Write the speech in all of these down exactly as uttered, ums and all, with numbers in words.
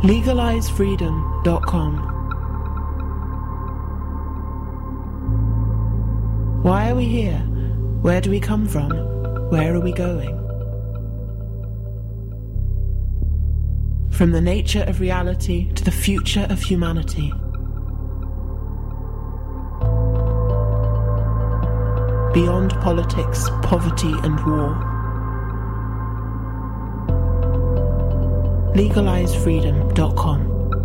legalize freedom dot com. Why are we here? Where do we come from? Where are we going? From the nature of reality to the future of humanity. Beyond politics, poverty and war. legalize freedom dot com.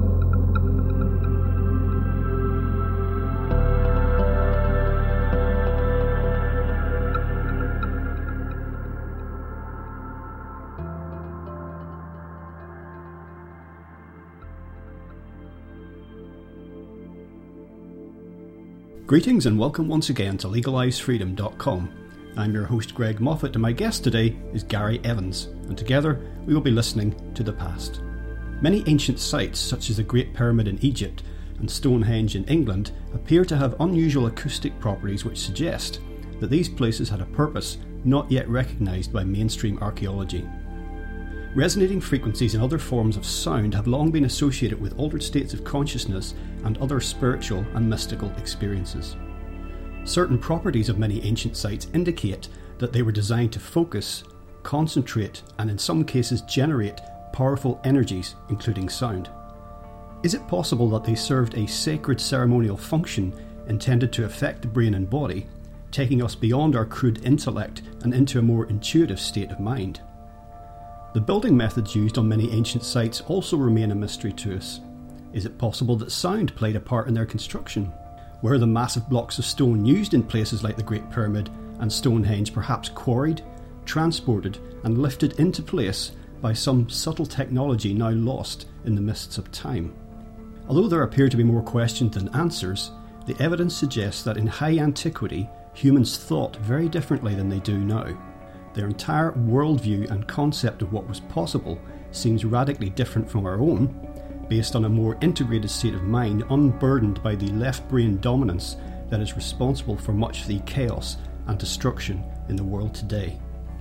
Greetings and welcome once again to legalize freedom dot com. I'm your host Greg Moffat and my guest today is Gary Evans, and together we will be listening to the past. Many ancient sites such as the Great Pyramid in Egypt and Stonehenge in England appear to have unusual acoustic properties which suggest that these places had a purpose not yet recognised by mainstream archaeology. Resonating frequencies and other forms of sound have long been associated with altered states of consciousness and other spiritual and mystical experiences. Certain properties of many ancient sites indicate that they were designed to focus, concentrate, and in some cases generate powerful energies, including sound. Is it possible that they served a sacred ceremonial function intended to affect the brain and body, taking us beyond our crude intellect and into a more intuitive state of mind? The building methods used on many ancient sites also remain a mystery to us. Is it possible that sound played a part in their construction? Were the massive blocks of stone used in places like the Great Pyramid and Stonehenge perhaps quarried, transported and lifted into place by some subtle technology now lost in the mists of time? Although there appear to be more questions than answers, the evidence suggests that in high antiquity humans thought very differently than they do now. Their entire worldview and concept of what was possible seems radically different from our own, based on a more integrated state of mind unburdened by the left brain dominance that is responsible for much of the chaos and destruction in the world today.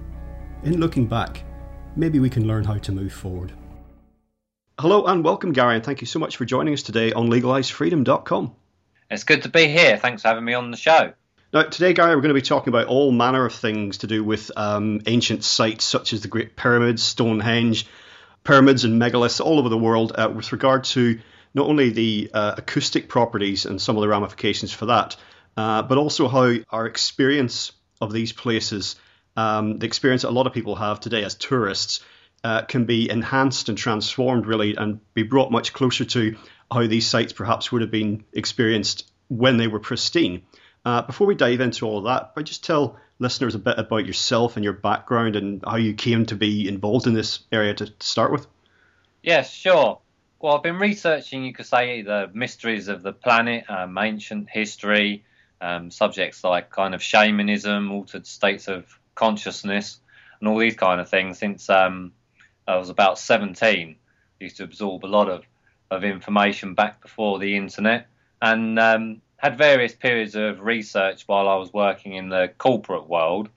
In looking back, maybe we can learn how to move forward. Hello and welcome, Gary, and thank you so much for joining us today on legalize freedom dot com. It's good to be here. Thanks for having me on the show. Now, today, Gary, we're going to be talking about all manner of things to do with um, ancient sites such as the Great Pyramids, Stonehenge, pyramids and megaliths all over the world uh, with regard to not only the uh, acoustic properties and some of the ramifications for that, uh, but also how our experience of these places, um, the experience that a lot of people have today as tourists, uh, can be enhanced and transformed really and be brought much closer to how these sites perhaps would have been experienced when they were pristine. Uh, before we dive into all of that, I just tell listeners a bit about yourself and your background and how you came to be involved in this area to start with. Yes, sure. Well, I've been researching, you could say, the mysteries of the planet, um, ancient history, um, subjects like kind of shamanism, altered states of consciousness, and all these kind of things since um, I was about seventeen. I used to absorb a lot of, of information back before the internet, and um, had various periods of research while I was working in the corporate world.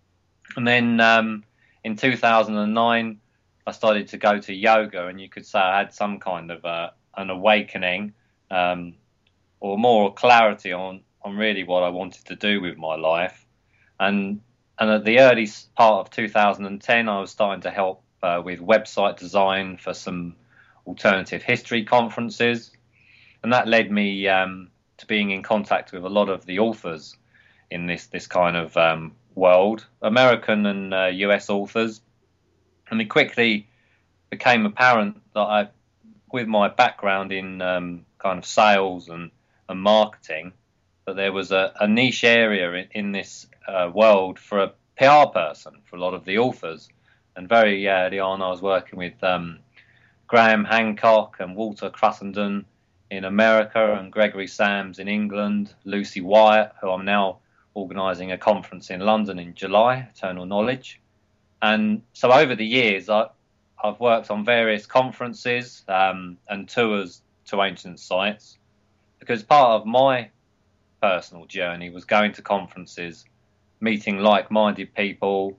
And then um, in two thousand nine, I started to go to yoga, and you could say I had some kind of uh, an awakening um, or more clarity on, on really what I wanted to do with my life. And and at the early part of two thousand ten, I was starting to help uh, with website design for some alternative history conferences. And that led me um, to being in contact with a lot of the authors in this this kind of um, world, American and uh, U S authors, and it quickly became apparent that I, with my background in um, kind of sales and, and marketing, that there was a, a niche area in, in this uh, world for a P R person for a lot of the authors. And very early on, I was working with um, Graham Hancock and Walter Cruttenden in America, and Gregory Sams in England, Lucy Wyatt, who I'm now organising a conference in London in July, Eternal Knowledge. And so over the years, I, I've worked on various conferences um, and tours to ancient sites, because part of my personal journey was going to conferences, meeting like-minded people,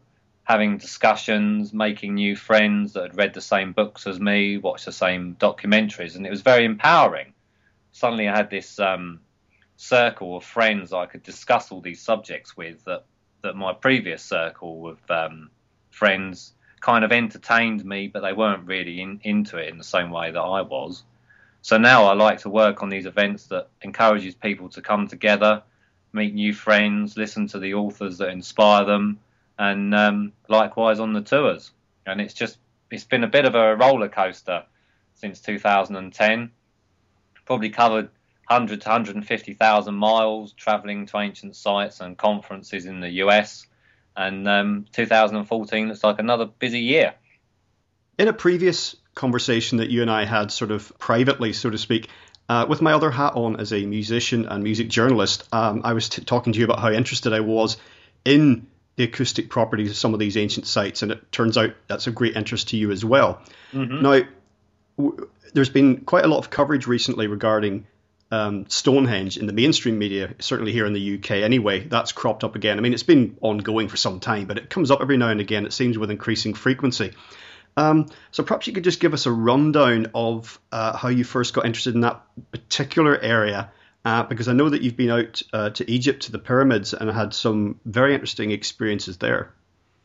having discussions, making new friends that had read the same books as me, watched the same documentaries, and it was very empowering. Suddenly I had this um, circle of friends I could discuss all these subjects with that, that my previous circle of um, friends kind of entertained me, but they weren't really in, into it in the same way that I was. So now I like to work on these events that encourages people to come together, meet new friends, listen to the authors that inspire them, and um, likewise on the tours. And it's just, it's been a bit of a roller coaster since two thousand ten. Probably covered one hundred to one hundred fifty thousand miles travelling to ancient sites and conferences in the U S. And um, two thousand fourteen looks like another busy year. In a previous conversation that you and I had sort of privately, so to speak, uh, with my other hat on as a musician and music journalist, um, I was t- talking to you about how interested I was in the acoustic properties of some of these ancient sites, and it turns out that's a great interest to you as well. Mm-hmm. Now, w- there's been quite a lot of coverage recently regarding um, Stonehenge in the mainstream media, certainly here in the U K anyway. That's cropped up again. I mean, it's been ongoing for some time, but it comes up every now and again, it seems, with increasing frequency. Um, so perhaps you could just give us a rundown of uh, how you first got interested in that particular area, uh, because I know that you've been out uh, to Egypt, to the pyramids, and had some very interesting experiences there.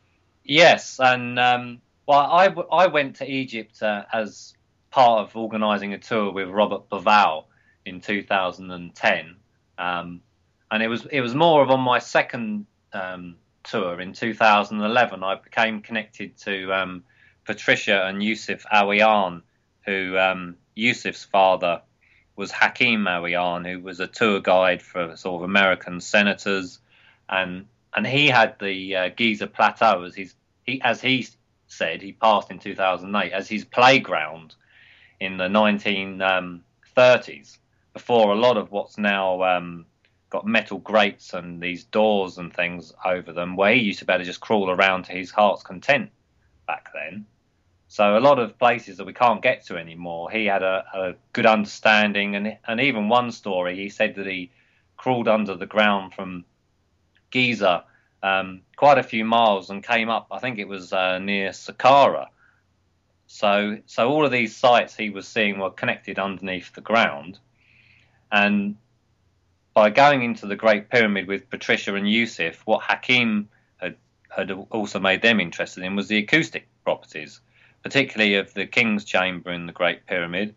Yes, and um, well, I, I went to Egypt uh, as part of organising a tour with Robert Bauval in two thousand ten, um, and it was it was more of on my second um, tour in two thousand eleven. I became connected to um, Patricia and Yusuf Awiyan, who um, Yusuf's father was Hakim Awiyan, who was a tour guide for sort of American senators, and and he had the uh, Giza Plateau as his he as he said he passed in two thousand eight as his playground in the nineteen thirties, before a lot of what's now um, got metal grates and these doors and things over them, where he used to be able to just crawl around to his heart's content back then. So a lot of places that we can't get to anymore, he had a, a good understanding, and and even one story, he said that he crawled under the ground from Giza um, quite a few miles and came up, I think it was uh, near Saqqara. So so all of these sites he was seeing were connected underneath the ground. And by going into the Great Pyramid with Patricia and Yusuf, what Hakim had, had also made them interested in was the acoustic properties, particularly of the King's Chamber in the Great Pyramid.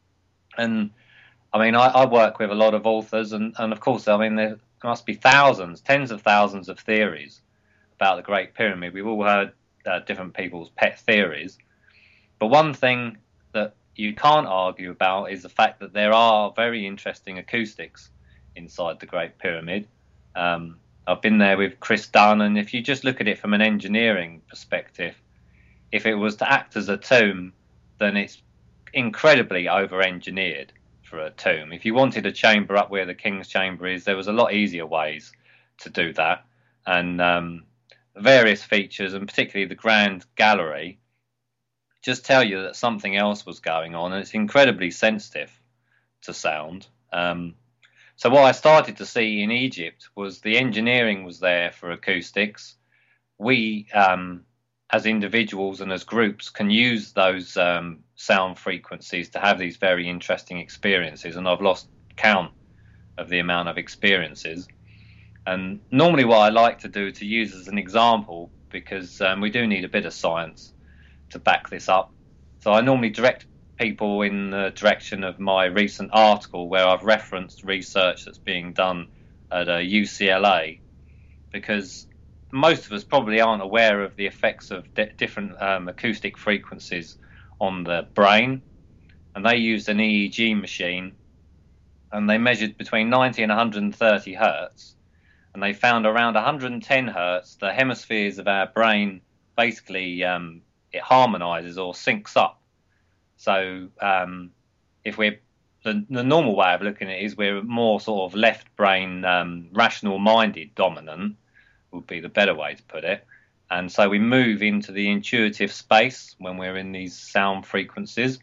And I mean, I, I work with a lot of authors, and, and of course, I mean, there must be thousands, tens of thousands of theories about the Great Pyramid. We've all heard uh, different people's pet theories. But one thing that you can't argue about is the fact that there are very interesting acoustics inside the Great Pyramid. Um, I've been there with Chris Dunn, and if you just look at it from an engineering perspective, if it was to act as a tomb, then it's incredibly over-engineered for a tomb. If you wanted a chamber up where the King's Chamber is, there was a lot easier ways to do that. And um, various features, and particularly the Grand Gallery, just tell you that something else was going on, and it's incredibly sensitive to sound. Um, so what I started to see in Egypt was the engineering was there for acoustics. We, um, as individuals and as groups, can use those um, sound frequencies to have these very interesting experiences, and I've lost count of the amount of experiences. And normally what I like to do to use as an example, because um, we do need a bit of science to back this up. So I normally direct people in the direction of my recent article where I've referenced research that's being done at uh, U C L A, because most of us probably aren't aware of the effects of di- different um, acoustic frequencies on the brain. And they used an E E G machine, and they measured between ninety and one hundred thirty hertz, and they found around one hundred ten hertz the hemispheres of our brain basically um, it harmonizes or syncs up. So um, if we're the, the normal way of looking at it is we're more sort of left brain um, rational minded dominant would be the better way to put it. And so we move into the intuitive space when we're in these sound frequencies.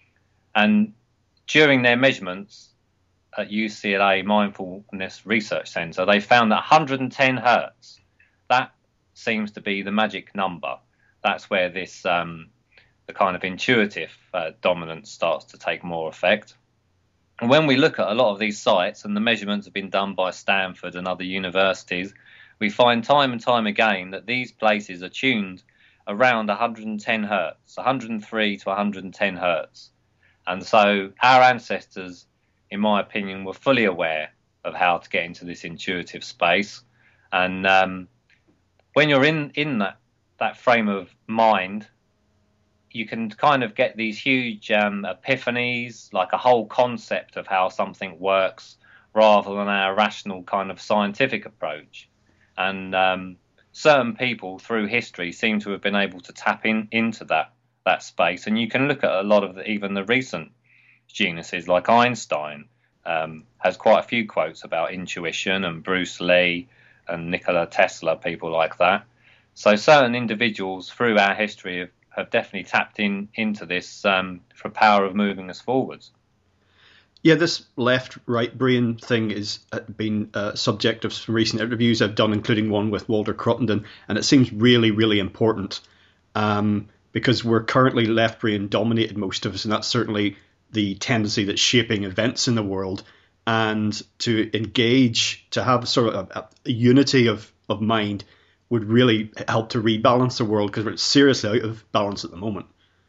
And during their measurements at U C L A Mindfulness Research Centre, they found that one hundred ten hertz, that seems to be the magic number. That's where this um, the kind of intuitive uh, dominance starts to take more effect. And when we look at a lot of these sites, and the measurements have been done by Stanford and other universities, we find time and time again that these places are tuned around one hundred ten hertz, one hundred three to one hundred ten hertz. And so our ancestors, in my opinion, were fully aware of how to get into this intuitive space. And um, when you're in, in that, that frame of mind, you can kind of get these huge um, epiphanies, like a whole concept of how something works, rather than our rational kind of scientific approach. And um, certain people through history seem to have been able to tap in into that that space. And you can look at a lot of the, even the recent geniuses, like Einstein, um, has quite a few quotes about intuition, and Bruce Lee and Nikola Tesla, people like that. So certain individuals through our history have, have definitely tapped in into this um, for power of moving us forwards. Yeah, this left-right brain thing has been a subject of some recent interviews I've done, including one with Walter Cruttenden, and it seems really, really important um, because we're currently left-brain dominated, most of us, and that's certainly the tendency that's shaping events in the world. And to engage, to have sort of a, a unity of, of mind would really help to rebalance the world, because we're seriously out of balance at the moment.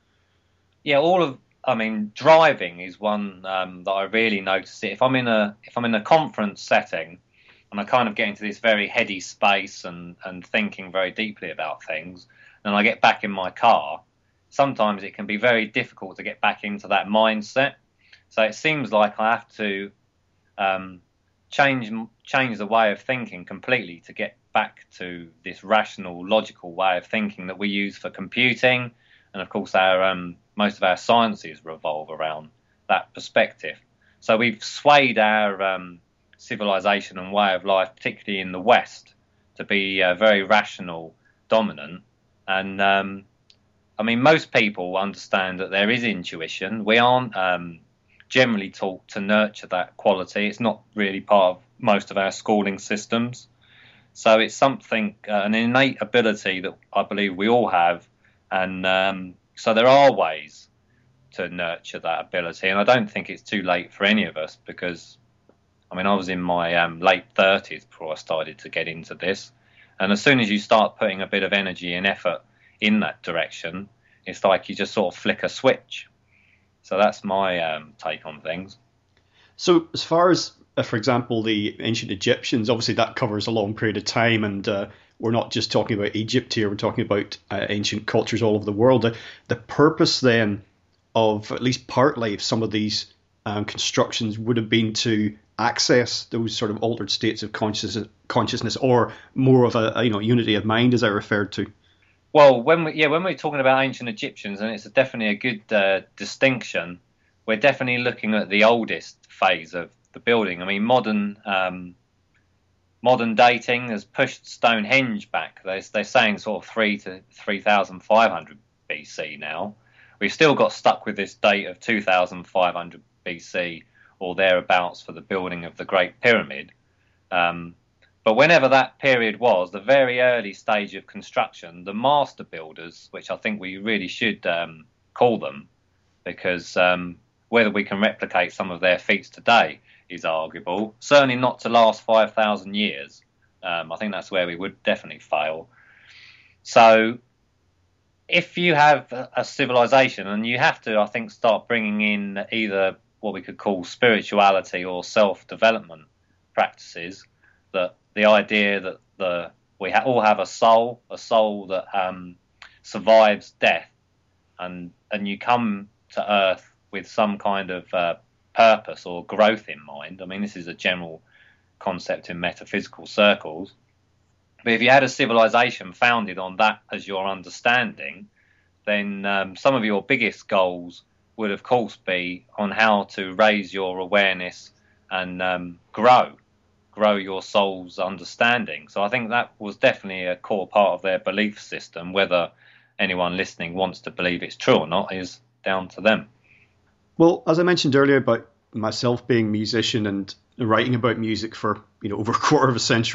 Yeah, all of I mean, driving is one um, that I really notice it. If I'm in a if I'm in a conference setting and I kind of get into this very heady space and, and thinking very deeply about things, and I get back in my car, sometimes it can be very difficult to get back into that mindset. So it seems like I have to um, change change the way of thinking completely to get back to this rational, logical way of thinking that we use for computing, and of course our um, most of our sciences revolve around that perspective. So we've swayed our um, civilization and way of life, particularly in the West, to be uh, very rational, dominant. And um, I mean, most people understand that there is intuition. We aren't um, generally taught to nurture that quality. It's not really part of most of our schooling systems. So it's something, uh, an innate ability that I believe we all have. And um, so there are ways to nurture that ability, and I don't think it's too late for any of us, because, I mean, I was in my um, late thirties before I started to get into this, and as soon as you start putting a bit of energy and effort in that direction, it's like you just sort of flick a switch. So that's my um, take on things. So as far as, uh, for example, the ancient Egyptians, obviously that covers a long period of time, and uh, we're not just talking about Egypt here, we're talking about uh, ancient cultures all over the world. The, the purpose then of, at least partly, of some of these um, constructions would have been to access those sort of altered states of consciousness, consciousness or more of a, a you know unity of mind, as I referred to. Well, when we, yeah, when we're talking about ancient Egyptians, and it's definitely a good uh, distinction, we're definitely looking at the oldest phase of the building. I mean, modern... Um, Modern dating has pushed Stonehenge back. They're, they're saying sort of three to three thousand five hundred B C now. We've still got stuck with this date of two thousand five hundred B C or thereabouts for the building of the Great Pyramid. Um, but whenever that period was, the very early stage of construction, the master builders, which I think we really should um, call them, because um, whether we can replicate some of their feats today is arguable. Certainly not to last five thousand years. Um, I think that's where we would definitely fail. So if you have a, a civilization, and you have to, I think, start bringing in either what we could call spirituality or self-development practices, that the idea that the we ha- all have a soul, a soul that um, survives death, and and you come to Earth with some kind of uh, purpose or growth in mind. I mean, this is a general concept in metaphysical circles. But if you had a civilization founded on that as your understanding, then um, some of your biggest goals would, of course, be on how to raise your awareness and um, grow, grow your soul's understanding. So I think that was definitely a core part of their belief system. Whether anyone listening wants to believe it's true or not is down to them. Well, as I mentioned earlier about myself being a musician and writing about music for you know over a quarter of a century,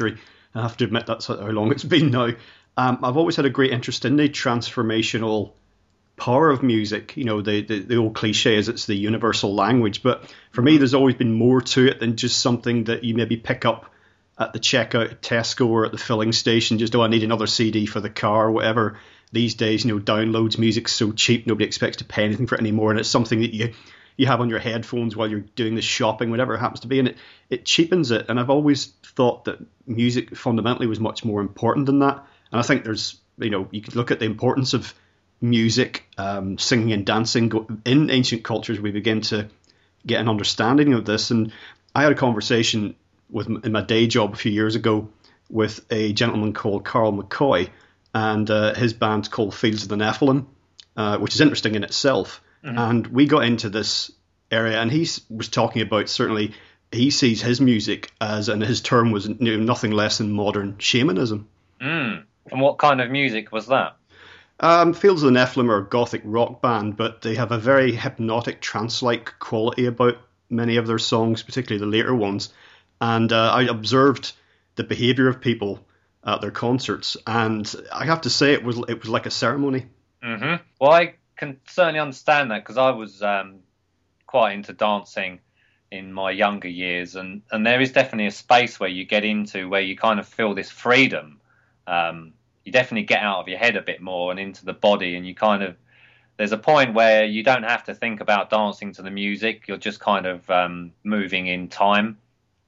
I have to admit that's how long it's been now. Um, I've always had a great interest in the transformational power of music. You know, the, the, the old cliche is it's the universal language. But for me, there's always been more to it than just something that you maybe pick up at the checkout at Tesco or at the filling station. Just, oh, I need another C D for the car or whatever. These days, you know, downloads, music's so cheap, nobody expects to pay anything for it anymore. And it's something that you you have on your headphones while you're doing the shopping, whatever it happens to be. And it, it cheapens it. And I've always thought that music fundamentally was much more important than that. And I think there's, you know, you could look at the importance of music, um, singing and dancing in ancient cultures. We begin to get an understanding of this. And I had a conversation with in my day job a few years ago with a gentleman called Carl McCoy, and uh, his band's called Fields of the Nephilim, uh, which is interesting in itself. Mm-hmm. And we got into this area, and he was talking about, certainly he sees his music as, and his term was, you know, nothing less than modern shamanism. Mm. And what kind of music was that? Um, Fields of the Nephilim are a gothic rock band, but they have a very hypnotic, trance-like quality about many of their songs, particularly the later ones. And uh, I observed the behaviour of people at their concerts, and I have to say it was it was like a ceremony. Mm-hmm. Well, I can certainly understand that, because I was um, quite into dancing in my younger years, and, and there is definitely a space where you get into where you kind of feel this freedom. Um, you definitely get out of your head a bit more and into the body, and you kind of, there's a point where you don't have to think about dancing to the music, you're just kind of um, moving in time.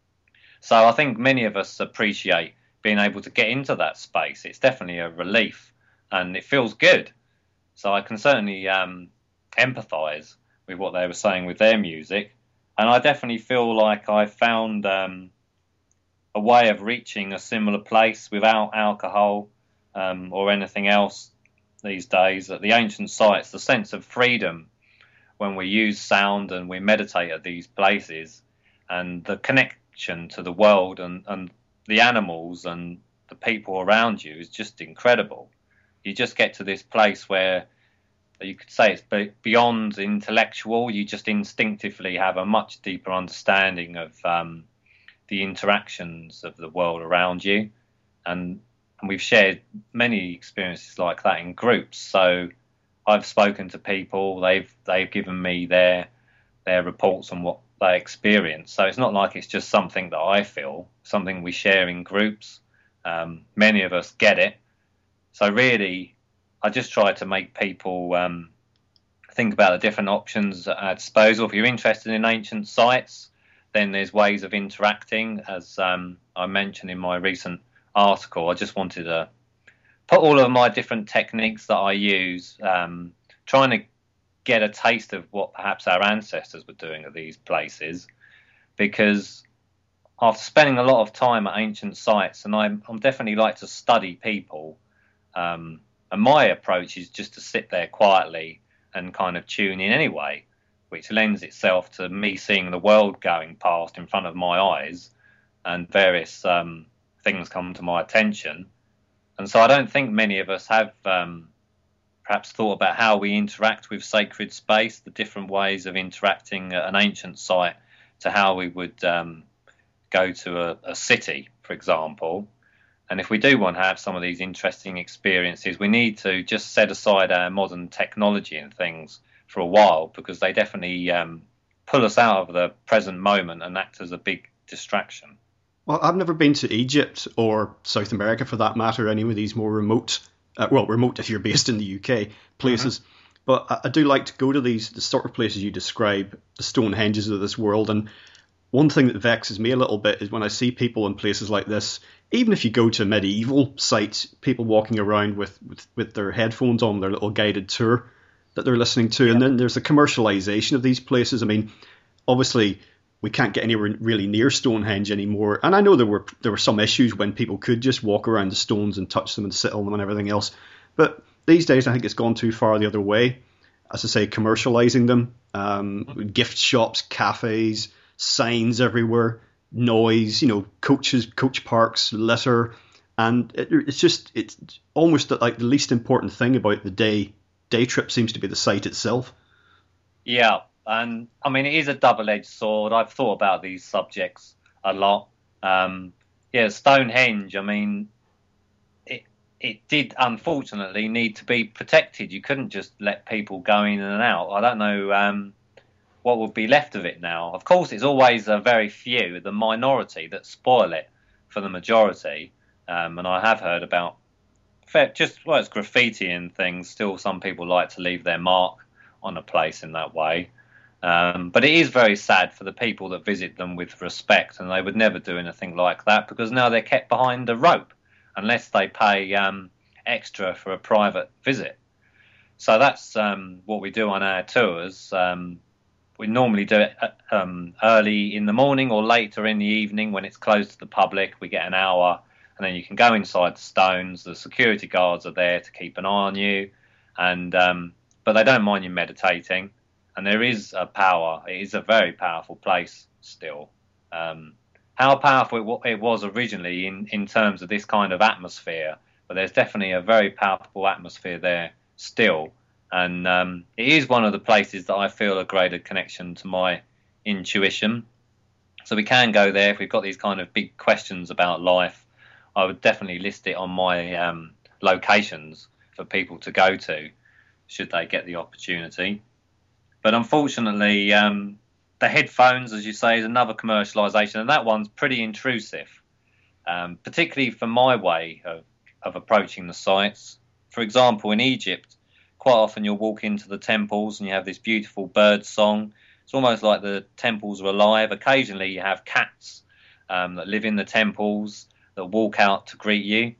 So I think many of us appreciate being able to get into that space. It's definitely a relief, and it feels good. So I can certainly um, empathise with what they were saying with their music, and I definitely feel like I found um, a way of reaching a similar place without alcohol um, or anything else these days. At the ancient sites, the sense of freedom when we use sound and we meditate at these places, and the connection to the world and, and the animals and the people around you is just incredible. You just get to this place where you could say it's beyond intellectual. You just instinctively have a much deeper understanding of um, the interactions of the world around you. And, and we've shared many experiences like that in groups. So I've spoken to people, they've they've given me their their reports on what they experience. So it's not like it's just something that I feel, something we share in groups. Um, many of us get it. So really, I just try to make people um, think about the different options at our disposal. If you're interested in ancient sites, then there's ways of interacting. As um, I mentioned in my recent article, I just wanted to put all of my different techniques that I use, um, trying to get a taste of what perhaps our ancestors were doing at these places, because after spending a lot of time at ancient sites, and I'm, I'm definitely like to study people, um, and my approach is just to sit there quietly and kind of tune in anyway, which lends itself to me seeing the world going past in front of my eyes, and various um, things come to my attention. And so I don't think many of us have um, perhaps thought about how we interact with sacred space, the different ways of interacting at an ancient site to how we would um, go to a, a city, for example. And if we do want to have some of these interesting experiences, we need to just set aside our modern technology and things for a while, because they definitely um, pull us out of the present moment and act as a big distraction. Well, I've never been to Egypt or South America, for that matter, any of these more remote, uh, well, remote if you're based in the U K, places. Mm-hmm. But I, I do like to go to these, the sort of places you describe, the Stonehenges of this world. And one thing that vexes me a little bit is when I see people in places like this, even if you go to medieval sites, people walking around with, with, with their headphones on, their little guided tour that they're listening to. Yeah. And then there's the commercialization of these places. I mean, obviously, we can't get anywhere really near Stonehenge anymore. And I know there were there were some issues when people could just walk around the stones and touch them and sit on them and everything else. But these days, I think it's gone too far the other way. As I say, commercializing them, um, gift shops, cafes, signs everywhere, noise, you know, coaches, coach parks, litter. And it, it's just, it's almost like the least important thing about the day day trip seems to be the site itself. Yeah. And I mean, it is a double-edged sword. I've thought about these subjects a lot. Um, yeah, Stonehenge, I mean, it it did unfortunately need to be protected. You couldn't just let people go in and out. I don't know um, what would be left of it now. Of course, it's always a very few, the minority, that spoil it for the majority. Um, and I have heard about just, well, it's graffiti and things. Still, some people like to leave their mark on a place in that way. Um, but it is very sad for the people that visit them with respect, and they would never do anything like that because now they're kept behind a rope unless they pay um, extra for a private visit. So that's um, what we do on our tours. Um, we normally do it um, early in the morning or later in the evening when it's closed to the public. We get an hour, and then you can go inside the stones. The security guards are there to keep an eye on you, and um, but they don't mind you meditating. And there is a power. It is a very powerful place still. Um, how powerful it was originally in, in terms of this kind of atmosphere, but there's definitely a very powerful atmosphere there still. And um, it is one of the places that I feel a greater connection to my intuition. So we can go there if we've got these kind of big questions about life. I would definitely list it on my um, locations for people to go to, should they get the opportunity. But unfortunately, um, the headphones, as you say, is another commercialisation, and that one's pretty intrusive, um, particularly for my way of, of approaching the sites. For example, in Egypt, quite often you'll walk into the temples and you have this beautiful bird song. It's almost like the temples are alive. Occasionally you have cats um, that live in the temples that walk out to greet you.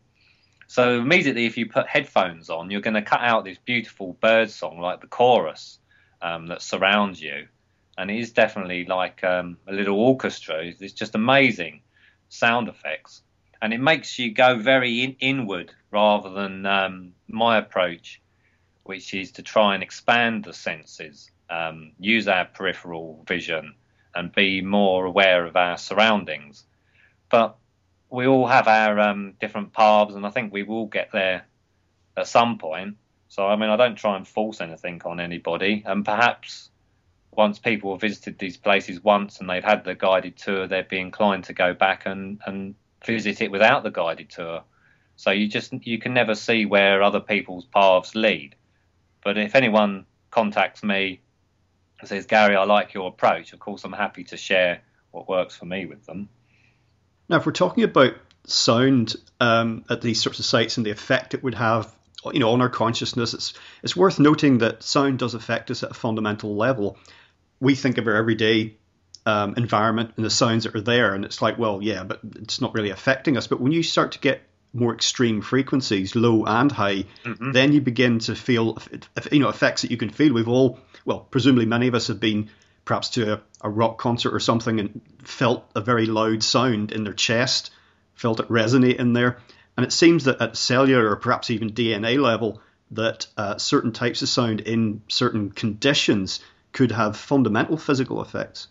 So immediately if you put headphones on, you're going to cut out this beautiful bird song like the chorus um, that surrounds you. And it is definitely like um, a little orchestra. It's just amazing sound effects. And it makes you go very in- inward rather than um, my approach, which is to try and expand the senses, um, use our peripheral vision and be more aware of our surroundings. But we all have our um, different paths, and I think we will get there at some point. So, I mean, I don't try and force anything on anybody. And perhaps once people have visited these places once and they've had the guided tour, they'd be inclined to go back and, and visit it without the guided tour. So you just you can never see where other people's paths lead. But if anyone contacts me and says, Gary, I like your approach, of course I'm happy to share what works for me with them. Now, if we're talking about sound um, at these sorts of sites and the effect it would have, you know, on our consciousness, it's it's worth noting that sound does affect us at a fundamental level. We think of our everyday um, environment and the sounds that are there, and it's like, well, yeah, but it's not really affecting us. But when you start to get more extreme frequencies, low and high, mm-hmm. then you begin to feel, you know, effects that you can feel. We've all, well, presumably many of us have been perhaps to a, a rock concert or something and felt a very loud sound in their chest, felt it resonate in there. And it seems that at cellular or perhaps even D N A level, that uh, certain types of sound in certain conditions could have fundamental physical effects.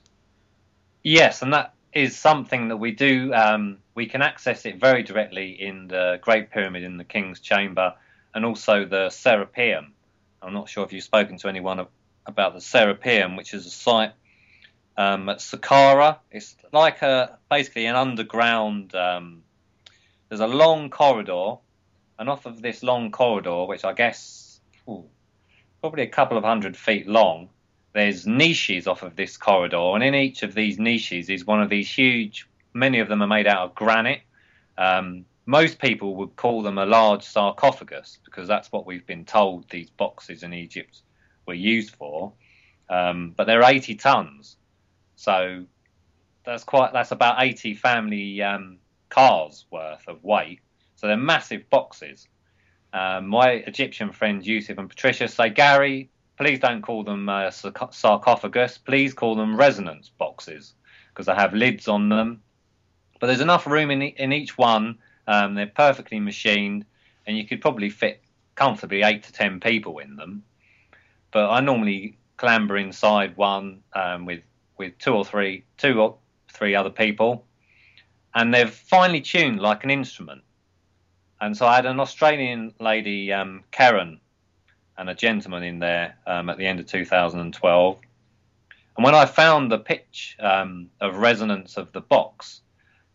Yes, and that is something that we do. Um, we can access it very directly in the Great Pyramid in the King's Chamber and also the Serapeum. I'm not sure if you've spoken to anyone about the Serapeum, which is a site um, at Saqqara. It's like a basically an underground. Um, there's a long corridor, and off of this long corridor, which I guess ooh, probably a couple of hundred feet long, there's niches off of this corridor, and in each of these niches is one of these huge, many of them are made out of granite. Um, most people would call them a large sarcophagus because that's what we've been told these boxes in Egypt were used for. Um, but they're eighty tons. So that's quite, that's about eighty family um, cars worth of weight. So they're massive boxes. Um, my Egyptian friends Yusuf and Patricia say, Gary, please don't call them uh, sarcophagus. Please call them resonance boxes because they have lids on them. But there's enough room in, in each one. Um, they're perfectly machined, and you could probably fit comfortably eight to ten people in them. But I normally clamber inside one um, with with two or three, two or three other people, and they're finely tuned like an instrument. And so I had an Australian lady, um, Karen, and a gentleman in there um, at the end of two thousand twelve. And when I found the pitch um, of resonance of the box,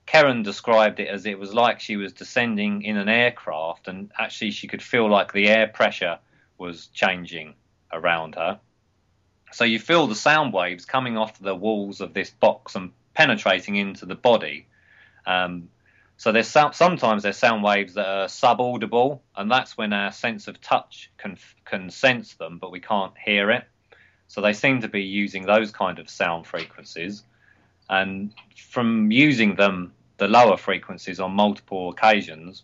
Karen described it as it was like she was descending in an aircraft, and actually she could feel like the air pressure was changing around her. So you feel the sound waves coming off the walls of this box and penetrating into the body. Um, so there's some, sometimes there's sound waves that are subaudible, and that's when our sense of touch can can sense them, but we can't hear it. So they seem to be using those kind of sound frequencies. And from using them, the lower frequencies, on multiple occasions,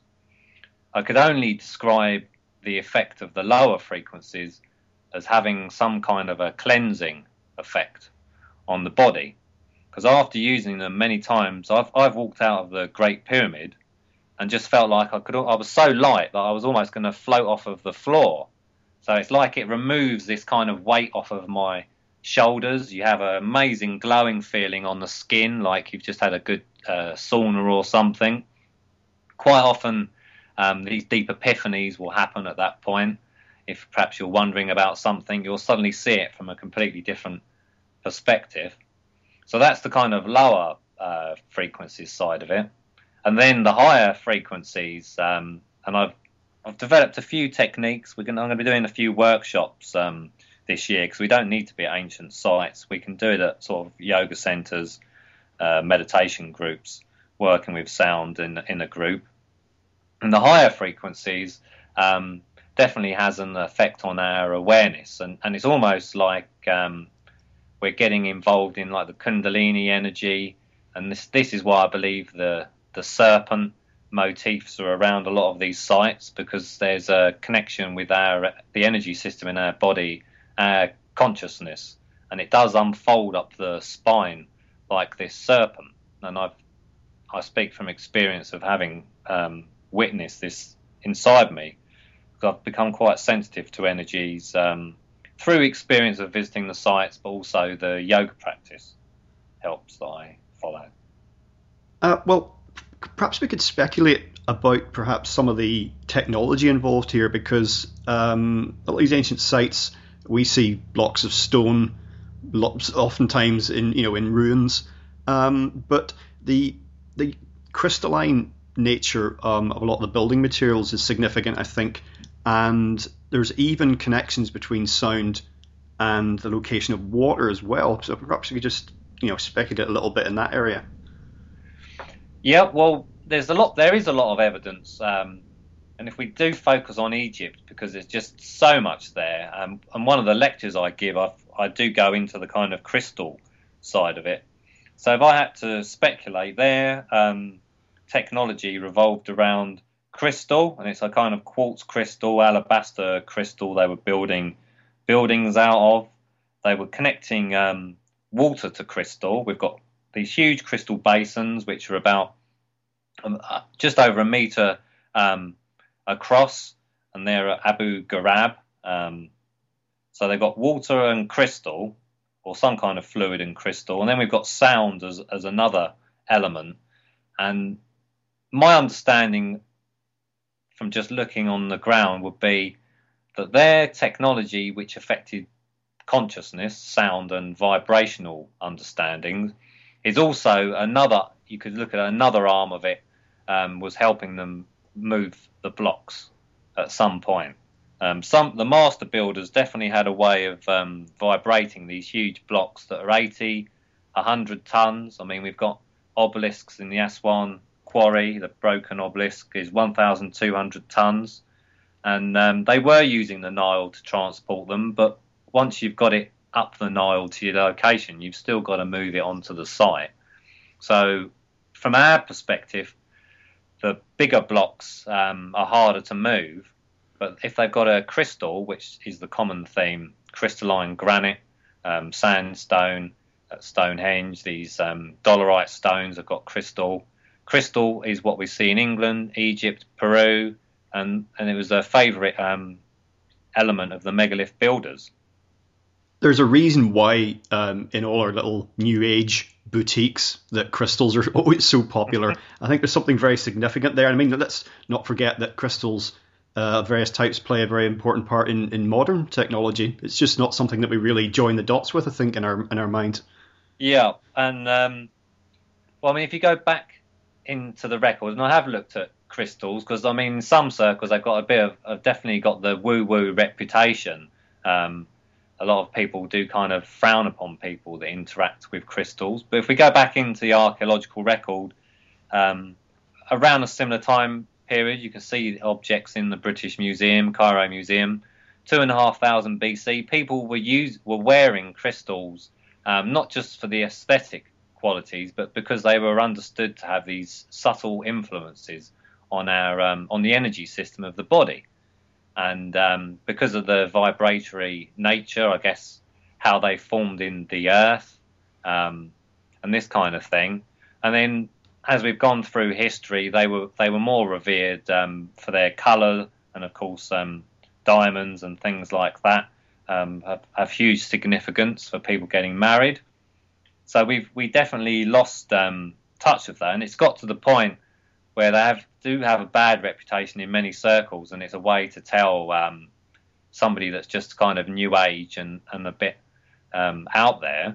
I could only describe the effect of the lower frequencies as having some kind of a cleansing effect on the body. Because after using them many times, I've I've walked out of the Great Pyramid and just felt like I could. I was so light that I was almost going to float off of the floor. So it's like it removes this kind of weight off of my shoulders. You have an amazing glowing feeling on the skin, like you've just had a good uh, sauna or something. Quite often, um, these deep epiphanies will happen at that point. If perhaps you're wondering about something, you'll suddenly see it from a completely different perspective. So that's the kind of lower uh, frequencies side of it. And then the higher frequencies, um, and I've I've developed a few techniques. We're going, I'm going to be doing a few workshops um, this year, because we don't need to be at ancient sites. We can do it at sort of yoga centres, uh, meditation groups, working with sound in, in a group. And the higher frequencies um, definitely has an effect on our awareness. And, and it's almost like um, we're getting involved in like the Kundalini energy. And this, this is why I believe the, the serpent motifs are around a lot of these sites, because there's a connection with our the energy system in our body, our consciousness, and it does unfold up the spine like this serpent. And I've I speak from experience of having um, witnessed this inside me, because I've become quite sensitive to energies um, through experience of visiting the sites, but also the yoga practice helps that I follow. Uh, well. Perhaps we could speculate about perhaps some of the technology involved here, because um, at these ancient sites we see blocks of stone, lots, oftentimes in you know in ruins, um, but the the crystalline nature um, of a lot of the building materials is significant, I think, and there's even connections between sound and the location of water as well. So perhaps we could just you know speculate a little bit in that area. Yeah, well, there's a lot. There is a lot of evidence, um, and if we do focus on Egypt, because there's just so much there, um, and one of the lectures I give, I, I do go into the kind of crystal side of it. So if I had to speculate, their um, technology revolved around crystal, and it's a kind of quartz crystal, alabaster crystal. They were building buildings out of. They were connecting um, water to crystal. We've got these huge crystal basins, which are about um, uh, just over a metre um, across, and they're at Abu Gharaib. Um, so they've got water and crystal, or some kind of fluid and crystal, and then we've got sound as, as another element. And my understanding from just looking on the ground would be that their technology, which affected consciousness, sound and vibrational understandings, is also another, you could look at another arm of it, um, was helping them move the blocks at some point. Um, some the master builders definitely had a way of um, vibrating these huge blocks that are eighty, one hundred tons. I mean, we've got obelisks in the Aswan quarry. The broken obelisk is one thousand two hundred tons. And um, they were using the Nile to transport them, but once you've got it up the Nile to your location, you've still got to move it onto the site. So from our perspective, the bigger blocks um, are harder to move, but if they've got a crystal, which is the common theme, crystalline granite, um, sandstone, at Stonehenge, these um, dolerite stones have got crystal. Crystal is what we see in England, Egypt, Peru, and, and it was a favourite um, element of the megalith builders. There's a reason why um, in all our little new age boutiques that crystals are always so popular. I think there's something very significant there. I mean, let's not forget that crystals uh, of various types play a very important part in, in modern technology. It's just not something that we really join the dots with, I think, in our in our mind. Yeah, and um, well, I mean, if you go back into the records, and I have looked at crystals, because I mean, in some circles they've got a bit of, have definitely got the woo-woo reputation. Um, a lot of people do kind of frown upon people that interact with crystals. But if we go back into the archaeological record, um, around a similar time period, you can see objects in the British Museum, Cairo Museum, two and a half thousand B C. People were use, were wearing crystals, um, not just for the aesthetic qualities, but because they were understood to have these subtle influences on our um, on the energy system of the body. And um, because of the vibratory nature, I guess, how they formed in the earth, um, and this kind of thing. And then, as we've gone through history, they were they were more revered um, for their colour, and of course, um, diamonds and things like that um, have, have huge significance for people getting married. So we've we definitely lost um, touch of that, and it's got to the point where they have do have a bad reputation in many circles, and it's a way to tell um, somebody that's just kind of new age and, and a bit um, out there.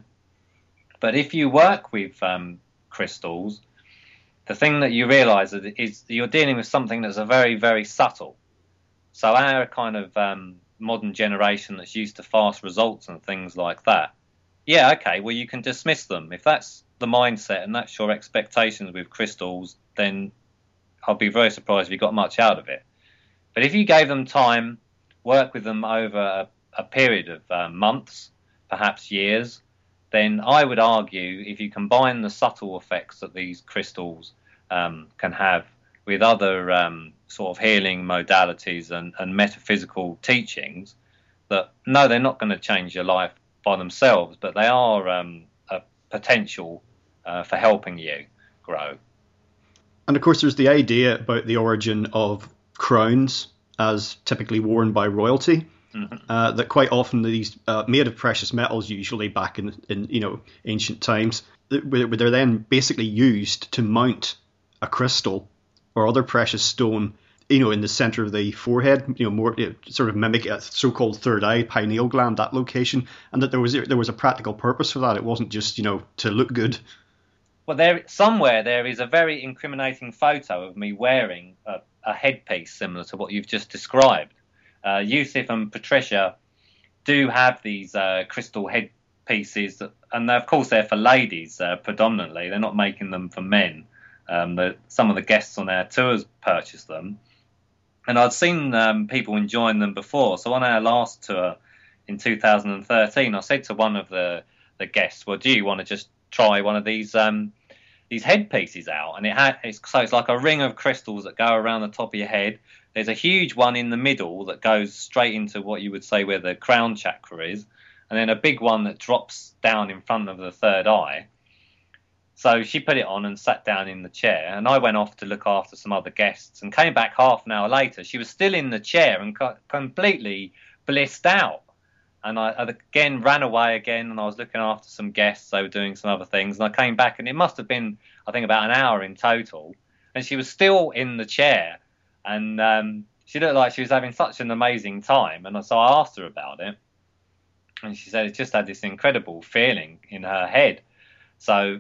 But if you work with um, crystals, the thing that you realise is, is that you're dealing with something that's a very, very subtle. So our kind of um, modern generation that's used to fast results and things like that, yeah, okay, well, you can dismiss them. If that's the mindset and that's your expectations with crystals, then I'll be very surprised if you got much out of it. But if you gave them time, work with them over a, a period of uh, months, perhaps years, then I would argue if you combine the subtle effects that these crystals um, can have with other um, sort of healing modalities and, and metaphysical teachings, that no, they're not going to change your life by themselves, but they are um, a potential uh, for helping you grow. And of course, there's the idea about the origin of crowns as typically worn by royalty. Mm-hmm. Uh, that quite often these uh, made of precious metals, usually back in, in you know ancient times, they're then basically used to mount a crystal or other precious stone, you know, in the center of the forehead, you know, more you know, sort of mimic a so-called third eye, pineal gland, that location, and that there was there was a practical purpose for that. It wasn't just you know to look good. Well, there somewhere there is a very incriminating photo of me wearing a, a headpiece similar to what you've just described. Uh, Yusuf and Patricia do have these uh, crystal headpieces, that, and of course they're for ladies uh, predominantly. They're not making them for men. Um, the, some of the guests on our tours purchase them, and I'd seen um, people enjoying them before. So on our last tour in two thousand thirteen, I said to one of the, the guests, "Well, do you want to just try one of these um, these headpieces out?" And it had it's, so it's like a ring of crystals that go around the top of your head. There's a huge one in the middle that goes straight into what you would say where the crown chakra is, and then a big one that drops down in front of the third eye. So she put it on and sat down in the chair, and I went off to look after some other guests and came back half an hour later. She was still in the chair and co- completely blissed out. And I again ran away again, and I was looking after some guests. They were doing some other things, and I came back, and it must have been, I think, about an hour in total. And she was still in the chair, and um, she looked like she was having such an amazing time. And so I asked her about it, and she said it just had this incredible feeling in her head. So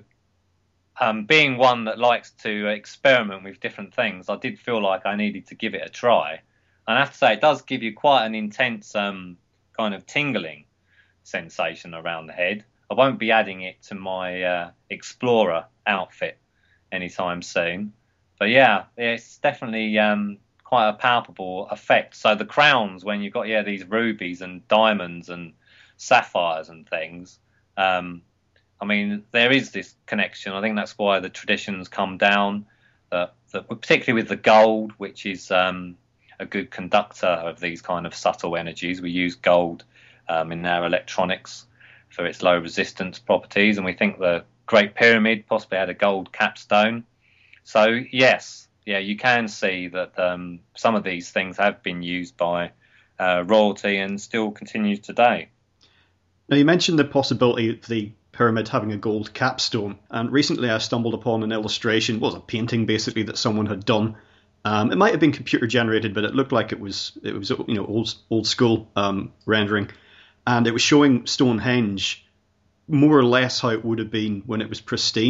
um, being one that likes to experiment with different things, I did feel like I needed to give it a try. And I have to say, it does give you quite an intense um, kind of tingling sensation around the head. I won't be adding it to my uh, Explorer outfit anytime soon. But yeah, it's definitely um, quite a palpable effect. So the crowns, when you've got yeah these rubies and diamonds and sapphires and things, um, I mean, there is this connection. I think that's why the traditions come down, uh, that, particularly with the gold, which is um, a good conductor of these kind of subtle energies. We use gold um, in our electronics for its low resistance properties, and we think the Great Pyramid possibly had a gold capstone. So yes, yeah, you can see that um, some of these things have been used by uh, royalty and still continues today. Now, you mentioned the possibility of the pyramid having a gold capstone, and recently I stumbled upon an illustration, well, it was a painting basically that someone had done. Um, it might have been computer generated, but it looked like it was it was you know old old school um, rendering, and it was showing Stonehenge more or less how it would have been when it was pristine.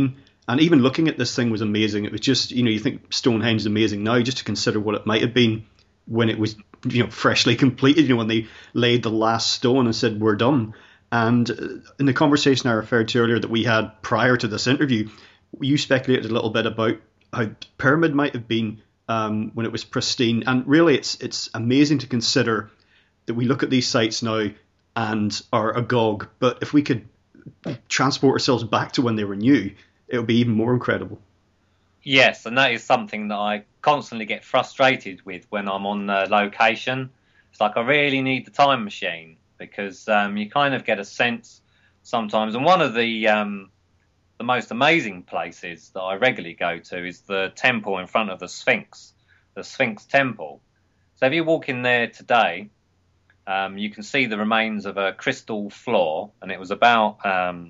And even looking at this thing was amazing. It was just, you know, you think Stonehenge is amazing now, just to consider what it might have been when it was, you know, freshly completed, you know, when they laid the last stone and said, we're done. And in the conversation I referred to earlier that we had prior to this interview, you speculated a little bit about how the pyramid might have been um, when it was pristine. And really, it's it's amazing to consider that we look at these sites now and are agog. But if we could transport ourselves back to when they were new, it would be even more incredible. Yes, and that is something that I constantly get frustrated with when I'm on uh, location. It's like I really need the time machine, because um, you kind of get a sense sometimes. And one of the um, the most amazing places that I regularly go to is the temple in front of the Sphinx, the Sphinx Temple. So if you walk in there today, um, you can see the remains of a crystal floor, and it was about, um,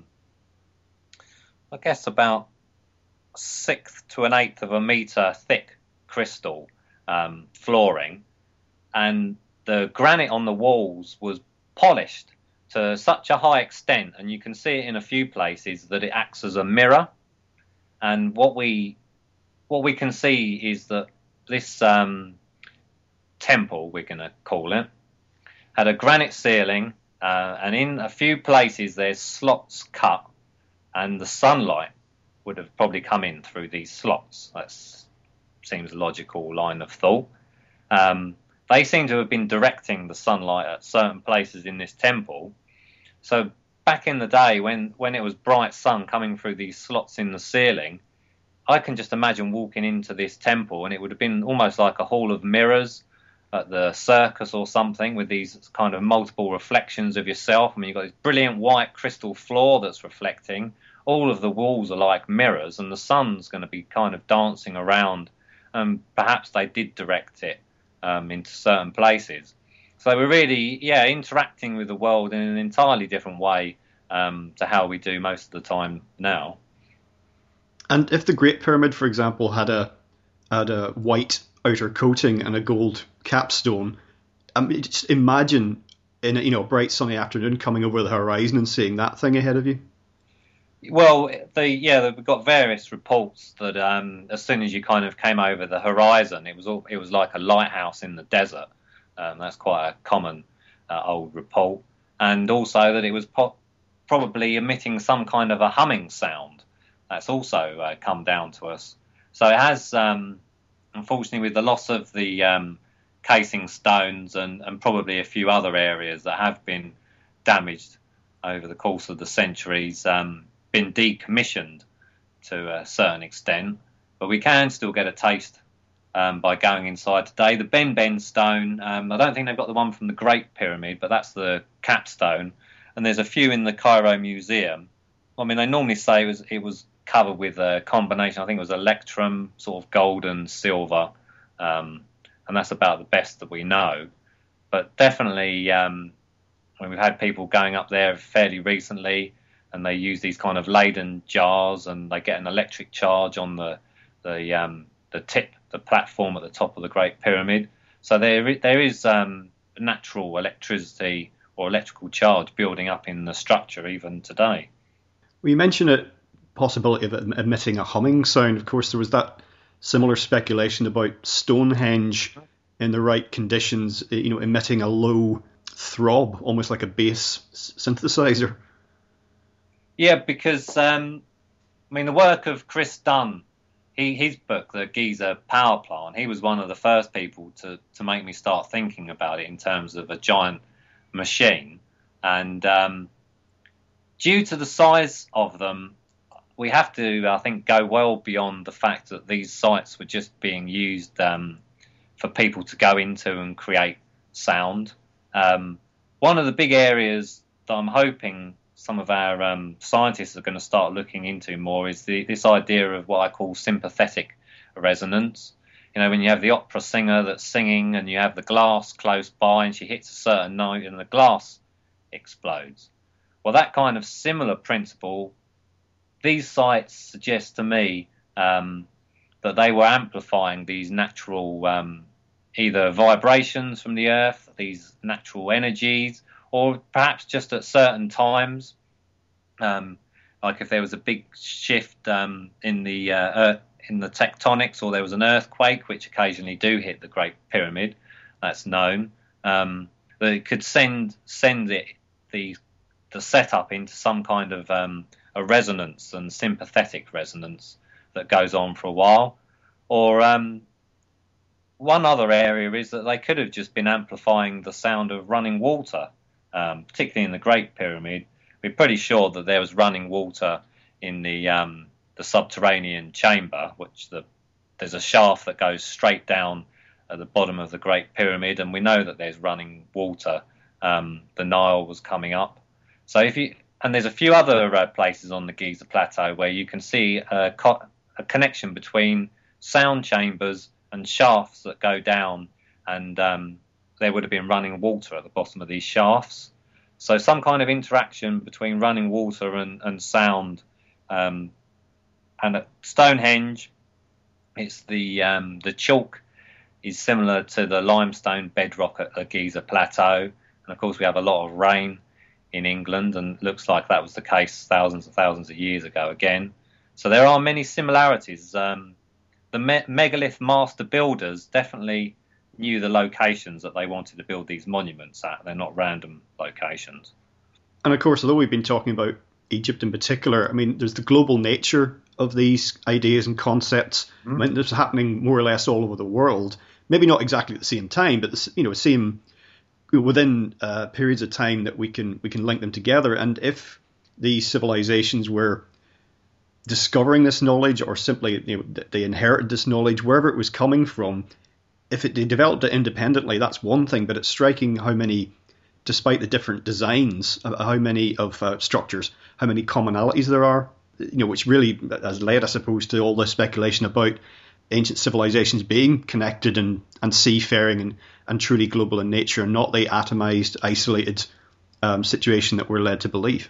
I guess, about a sixth to an eighth of a metre thick crystal um, flooring, and the granite on the walls was polished to such a high extent, and you can see it in a few places, that it acts as a mirror. And what we what we can see is that this um, temple, we're going to call it, had a granite ceiling, uh, and in a few places there's slots cut, and the sunlight would have probably come in through these slots. That seems a logical line of thought. Um, They seem to have been directing the sunlight at certain places in this temple. So back in the day, when, when it was bright sun coming through these slots in the ceiling, I can just imagine walking into this temple, and it would have been almost like a hall of mirrors at the circus or something, with these kind of multiple reflections of yourself. I mean, you've got this brilliant white crystal floor that's reflecting. All of the walls are like mirrors, and the sun's going to be kind of dancing around. And perhaps they did direct it Um, into certain places. So we're really, yeah, interacting with the world in an entirely different way um, to how we do most of the time now. And if the Great Pyramid, for example, had a had a white outer coating and a gold capstone, I mean, just imagine in a, you know, a bright sunny afternoon coming over the horizon and seeing that thing ahead of you. Well, the, yeah, we've got various reports that um, as soon as you kind of came over the horizon, it was all, it was like a lighthouse in the desert. Um, that's quite a common uh, old report, and also that it was po- probably emitting some kind of a humming sound. That's also uh, come down to us. So it has, um, unfortunately, with the loss of the um, casing stones and, and probably a few other areas that have been damaged over the course of the centuries, um, been decommissioned to a certain extent, but we can still get a taste um, by going inside today. The Ben Ben stone, um, I don't think they've got the one from the Great Pyramid, but that's the capstone, and there's a few in the Cairo Museum. I mean, they normally say it was it was covered with a combination, I think it was electrum, sort of gold and silver, um, and that's about the best that we know. But definitely, um, I mean, we've had people going up there fairly recently, and they use these kind of Leyden jars, and they get an electric charge on the the um, the tip, the platform at the top of the Great Pyramid. So there there is um, natural electricity or electrical charge building up in the structure even today. Well, you mentioned a possibility of it emitting a humming sound. Of course, there was that similar speculation about Stonehenge in the right conditions, you know, emitting a low throb, almost like a bass synthesizer. Yeah, because, um, I mean, the work of Chris Dunn, he, his book, The Giza Power Plant, he was one of the first people to, to make me start thinking about it in terms of a giant machine. And um, due to the size of them, we have to, I think, go well beyond the fact that these sites were just being used um, for people to go into and create sound. Um, one of the big areas that I'm hoping some of our um, scientists are going to start looking into more is the, this idea of what I call sympathetic resonance. You know, when you have the opera singer that's singing and you have the glass close by and she hits a certain note and the glass explodes. Well, that kind of similar principle, these sites suggest to me um, that they were amplifying these natural um, either vibrations from the earth, these natural energies, or perhaps just at certain times. Um, like if there was a big shift um, in the uh, earth, in the tectonics, or there was an earthquake, which occasionally do hit the Great Pyramid, that's known. Um, that it could send send it the the setup into some kind of um, a resonance and sympathetic resonance that goes on for a while. Or um, one other area is that they could have just been amplifying the sound of running water, um, particularly in the Great Pyramid. We're pretty sure that there was running water in the um, the subterranean chamber, which the there's a shaft that goes straight down at the bottom of the Great Pyramid, and we know that there's running water. Um, the Nile was coming up. So if you and there's a few other uh, places on the Giza Plateau where you can see a, co- a connection between sound chambers and shafts that go down, and um, there would have been running water at the bottom of these shafts. So some kind of interaction between running water and, and sound. Um, and at Stonehenge, it's the um, the chalk is similar to the limestone bedrock at the Giza Plateau, and of course we have a lot of rain in England, and it looks like that was the case thousands and thousands of years ago again. So there are many similarities. Um, the me- megalith master builders definitely knew the locations that they wanted to build these monuments at. They're not random locations. And of course, although we've been talking about Egypt in particular, I mean, there's the global nature of these ideas and concepts. Mm. I mean, this is happening more or less all over the world. Maybe not exactly at the same time, but the, you know, same within uh, periods of time that we can we can link them together. And if these civilizations were discovering this knowledge, or simply, you know, they inherited this knowledge wherever it was coming from, if it, they developed it independently, that's one thing. But it's striking how many, despite the different designs, how many of uh, structures, how many commonalities there are. You know, which really has led, I suppose, to all the speculation about ancient civilizations being connected and, and seafaring and, and truly global in nature, and not the atomized, isolated um, situation that we're led to believe.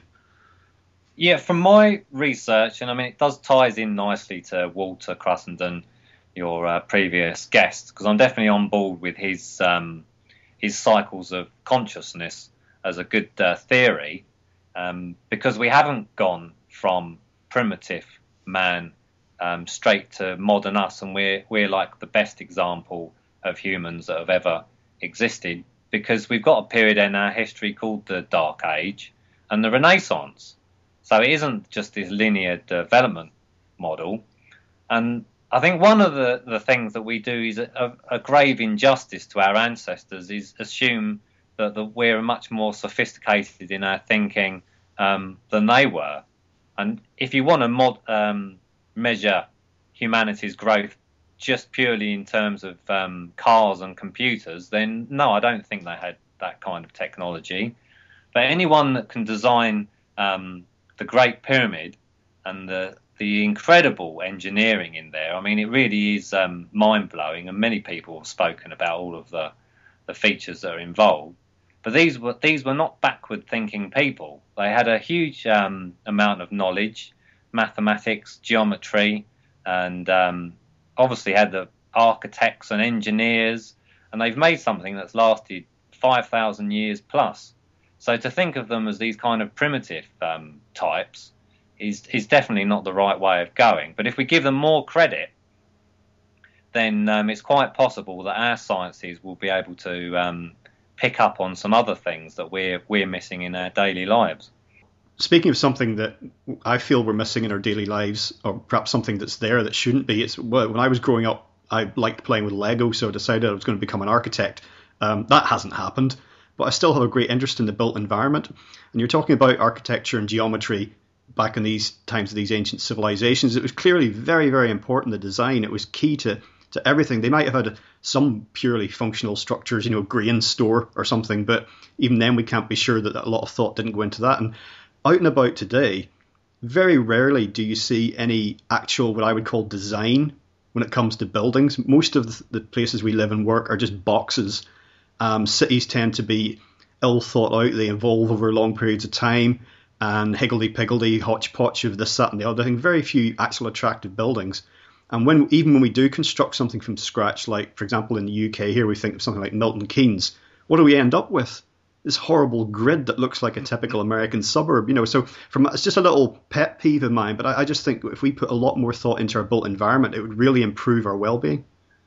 Yeah, from my research, and I mean, it does ties in nicely to Walter Crussenden, your uh, previous guest, because I'm definitely on board with his um, his cycles of consciousness as a good uh, theory, um, because we haven't gone from primitive man um, straight to modern us, and we're we're like the best example of humans that have ever existed, because we've got a period in our history called the Dark Age and the Renaissance. So it isn't just this linear development model. And I think one of the, the things that we do is a, a grave injustice to our ancestors is assume that, that we're much more sophisticated in our thinking um, than they were. And if you want to mod, um, measure humanity's growth just purely in terms of um, cars and computers, then no, I don't think they had that kind of technology. But anyone that can design um, the Great Pyramid and the the incredible engineering in there, I mean, it really is um, mind-blowing, and many people have spoken about all of the, the features that are involved. But these were these were not backward-thinking people. They had a huge um, amount of knowledge, mathematics, geometry, and um, obviously had the architects and engineers, and they've made something that's lasted five thousand years plus. So to think of them as these kind of primitive um, types is is definitely not the right way of going. But if we give them more credit, then um, it's quite possible that our sciences will be able to um, pick up on some other things that we're we're missing in our daily lives. Speaking of something that I feel we're missing in our daily lives, or perhaps something that's there that shouldn't be, it's when I was growing up, I liked playing with Lego, so I decided I was going to become an architect. Um, that hasn't happened. But I still have a great interest in the built environment. And you're talking about architecture and geometry back in these times of these ancient civilizations. It was clearly very, very important, the design. It was key to, to everything. They might have had some purely functional structures, you know, grain store or something, but even then we can't be sure that a lot of thought didn't go into that. And out and about today, very rarely do you see any actual, what I would call design when it comes to buildings. Most of the places we live and work are just boxes. Um, cities tend to be ill thought out. They evolve over long periods of time, and higgledy-piggledy, hodgepodge of this, that, and the other thing. Very few actual attractive buildings. And when even when we do construct something from scratch, like, for example, in the U K here, we think of something like Milton Keynes, what do we end up with? this horrible grid that looks like a typical American suburb. You know, so from it's just a little pet peeve of mine, but I, I just think if we put a lot more thought into our built environment, it would really improve our well-being.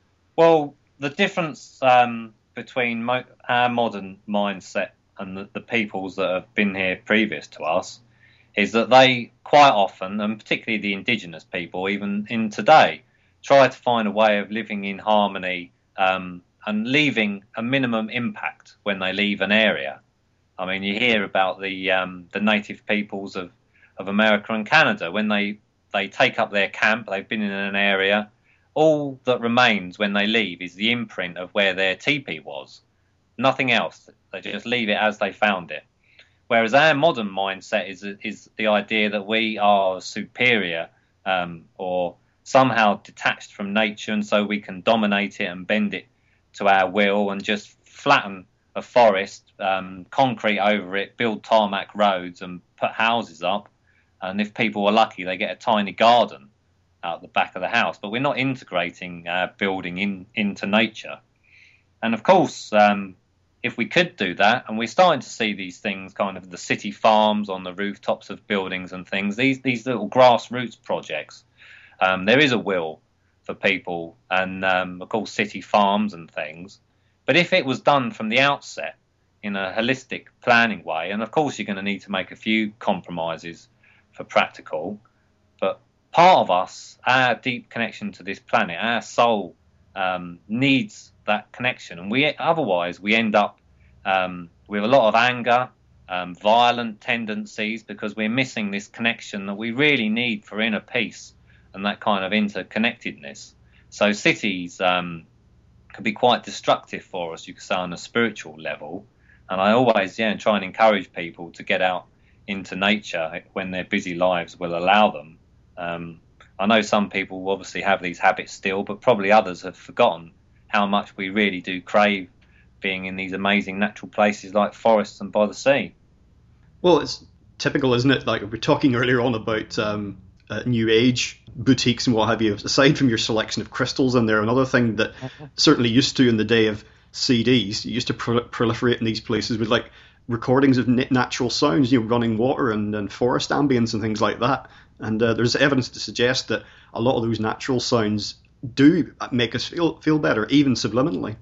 Well, the difference um, between mo- our modern mindset and the, the peoples that have been here previous to us is that they quite often, and particularly the indigenous people, even in today, try to find a way of living in harmony um, and leaving a minimum impact when they leave an area. I mean, you hear about the um, the native peoples of, of America and Canada. When they, they take up their camp, they've been in an area, all that remains when they leave is the imprint of where their teepee was. Nothing else. They just leave it as they found it. Whereas our modern mindset is is the idea that we are superior um, or somehow detached from nature, and so we can dominate it and bend it to our will and just flatten a forest, um, concrete over it, build tarmac roads and put houses up. And if people are lucky, they get a tiny garden out the back of the house. But we're not integrating our building in, into nature. And of course, um, if we could do that, and we're starting to see these things, kind of the city farms on the rooftops of buildings and things, these these little grassroots projects, um, there is a will for people, and um, of course city farms and things. But if it was done from the outset in a holistic planning way, and of course you're going to need to make a few compromises for practical, but part of us, our deep connection to this planet, our soul um, needs that connection, and we otherwise we end up um, with a lot of anger, um, violent tendencies, because we're missing this connection that we really need for inner peace and that kind of interconnectedness. So cities um, can be quite destructive for us, you could say, on a spiritual level. And I always yeah try and encourage people to get out into nature when their busy lives will allow them. Um, I know some people obviously have these habits still, but probably others have forgotten how much we really do crave being in these amazing natural places like forests and by the sea. Well, it's typical, isn't it? Like we were talking earlier on about um, uh, New Age boutiques and what have you. Aside from your selection of crystals in there, another thing that certainly used to in the day of C Ds, you used to pro- proliferate in these places with like recordings of natural sounds, you know, running water and, and forest ambience and things like that. And uh, there's evidence to suggest that a lot of those natural sounds do make us feel feel better, even subliminally.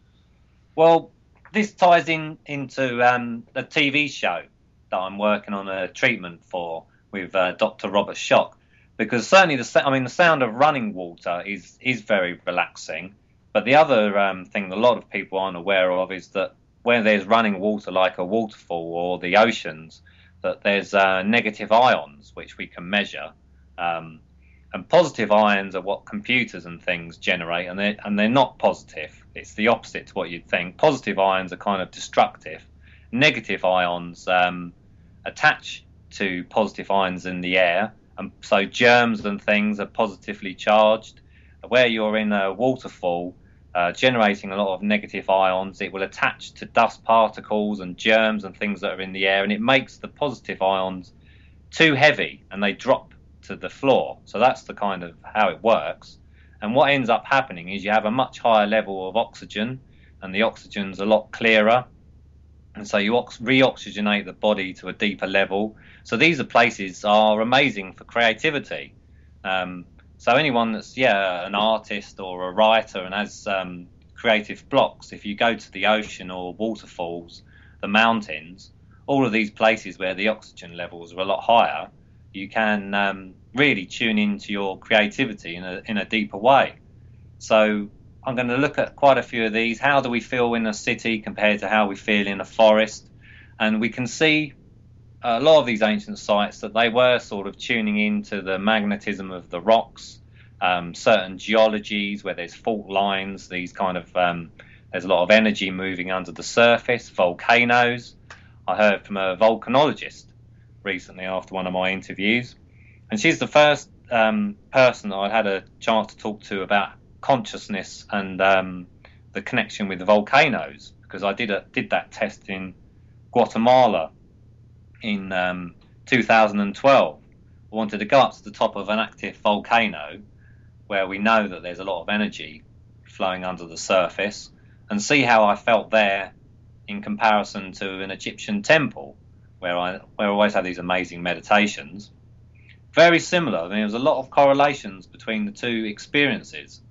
Well, this ties in into um, a T V show that I'm working on a treatment for with uh, Doctor Robert Schoch, because certainly the I mean the sound of running water is is very relaxing. But the other um, thing that a lot of people aren't aware of is that where there's running water like a waterfall or the oceans, that there's uh, negative ions which we can measure. Um, And positive ions are what computers and things generate, and they're, and they're not positive. It's the opposite to what you'd think. Positive ions are kind of destructive. Negative ions um, attach to positive ions in the air, and so germs and things are positively charged. Where you're in a waterfall uh, generating a lot of negative ions, it will attach to dust particles and germs and things that are in the air, and it makes the positive ions too heavy, and they drop to the floor. So that's the kind of how it works. And what ends up happening is you have a much higher level of oxygen, and the oxygen's a lot clearer, and so you ox- re-oxygenate the body to a deeper level. So these are places are amazing for creativity. Um, so anyone that's yeah an artist or a writer and has um, creative blocks, if you go to the ocean or waterfalls, the mountains, all of these places where the oxygen levels are a lot higher, you can um, really tune into your creativity in a in a deeper way. So I'm going to look at quite a few of these. How do we feel in a city compared to how we feel in a forest? And we can see a lot of these ancient sites that they were sort of tuning into the magnetism of the rocks, um, certain geologies where there's fault lines, these kind of, um, there's a lot of energy moving under the surface, volcanoes. I heard from a volcanologist recently after one of my interviews, and she's the first um, person that I had a chance to talk to about consciousness and um, the connection with the volcanoes, because I did a, did that test in Guatemala in um, two thousand twelve. I wanted to go up to the top of an active volcano where we know that there's a lot of energy flowing under the surface and see how I felt there in comparison to an Egyptian temple, where I where I always have these amazing meditations. Very similar. I mean, there's a lot of correlations between the two experiences.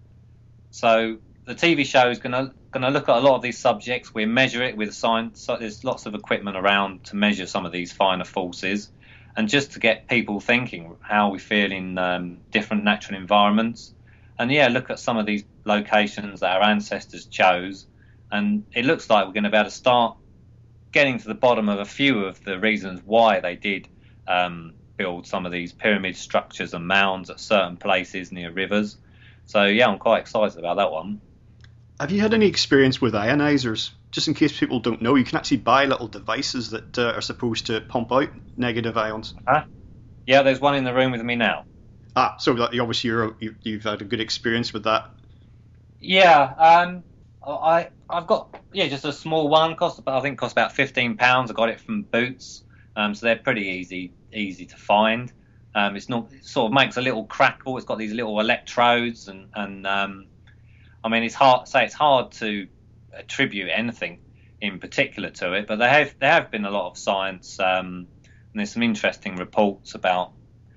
So the T V show is going to going to look at a lot of these subjects. We measure it with science. So there's lots of equipment around to measure some of these finer forces, and just to get people thinking how we feel in um, different natural environments. And yeah, look at some of these locations that our ancestors chose, and it looks like we're going to be able to start getting to the bottom of a few of the reasons why they did um, build some of these pyramid structures and mounds at certain places near rivers. So yeah, I'm quite excited about that one. Have you had any experience with ionizers? Just in case people don't know, you can actually buy little devices that uh, are supposed to pump out negative ions. Huh? Yeah, there's one in the room with me now. Ah, so that, obviously you're, you, you've had a good experience with that. Yeah, um, I I've got yeah just a small one. Cost about I think cost about fifteen pounds. I got it from Boots, um, so they're pretty easy easy to find. Um, it's not it sort of makes a little crackle. It's got these little electrodes and and um, I mean, it's hard say it's hard to attribute anything in particular to it, but there have there have been a lot of science, um, and there's some interesting reports about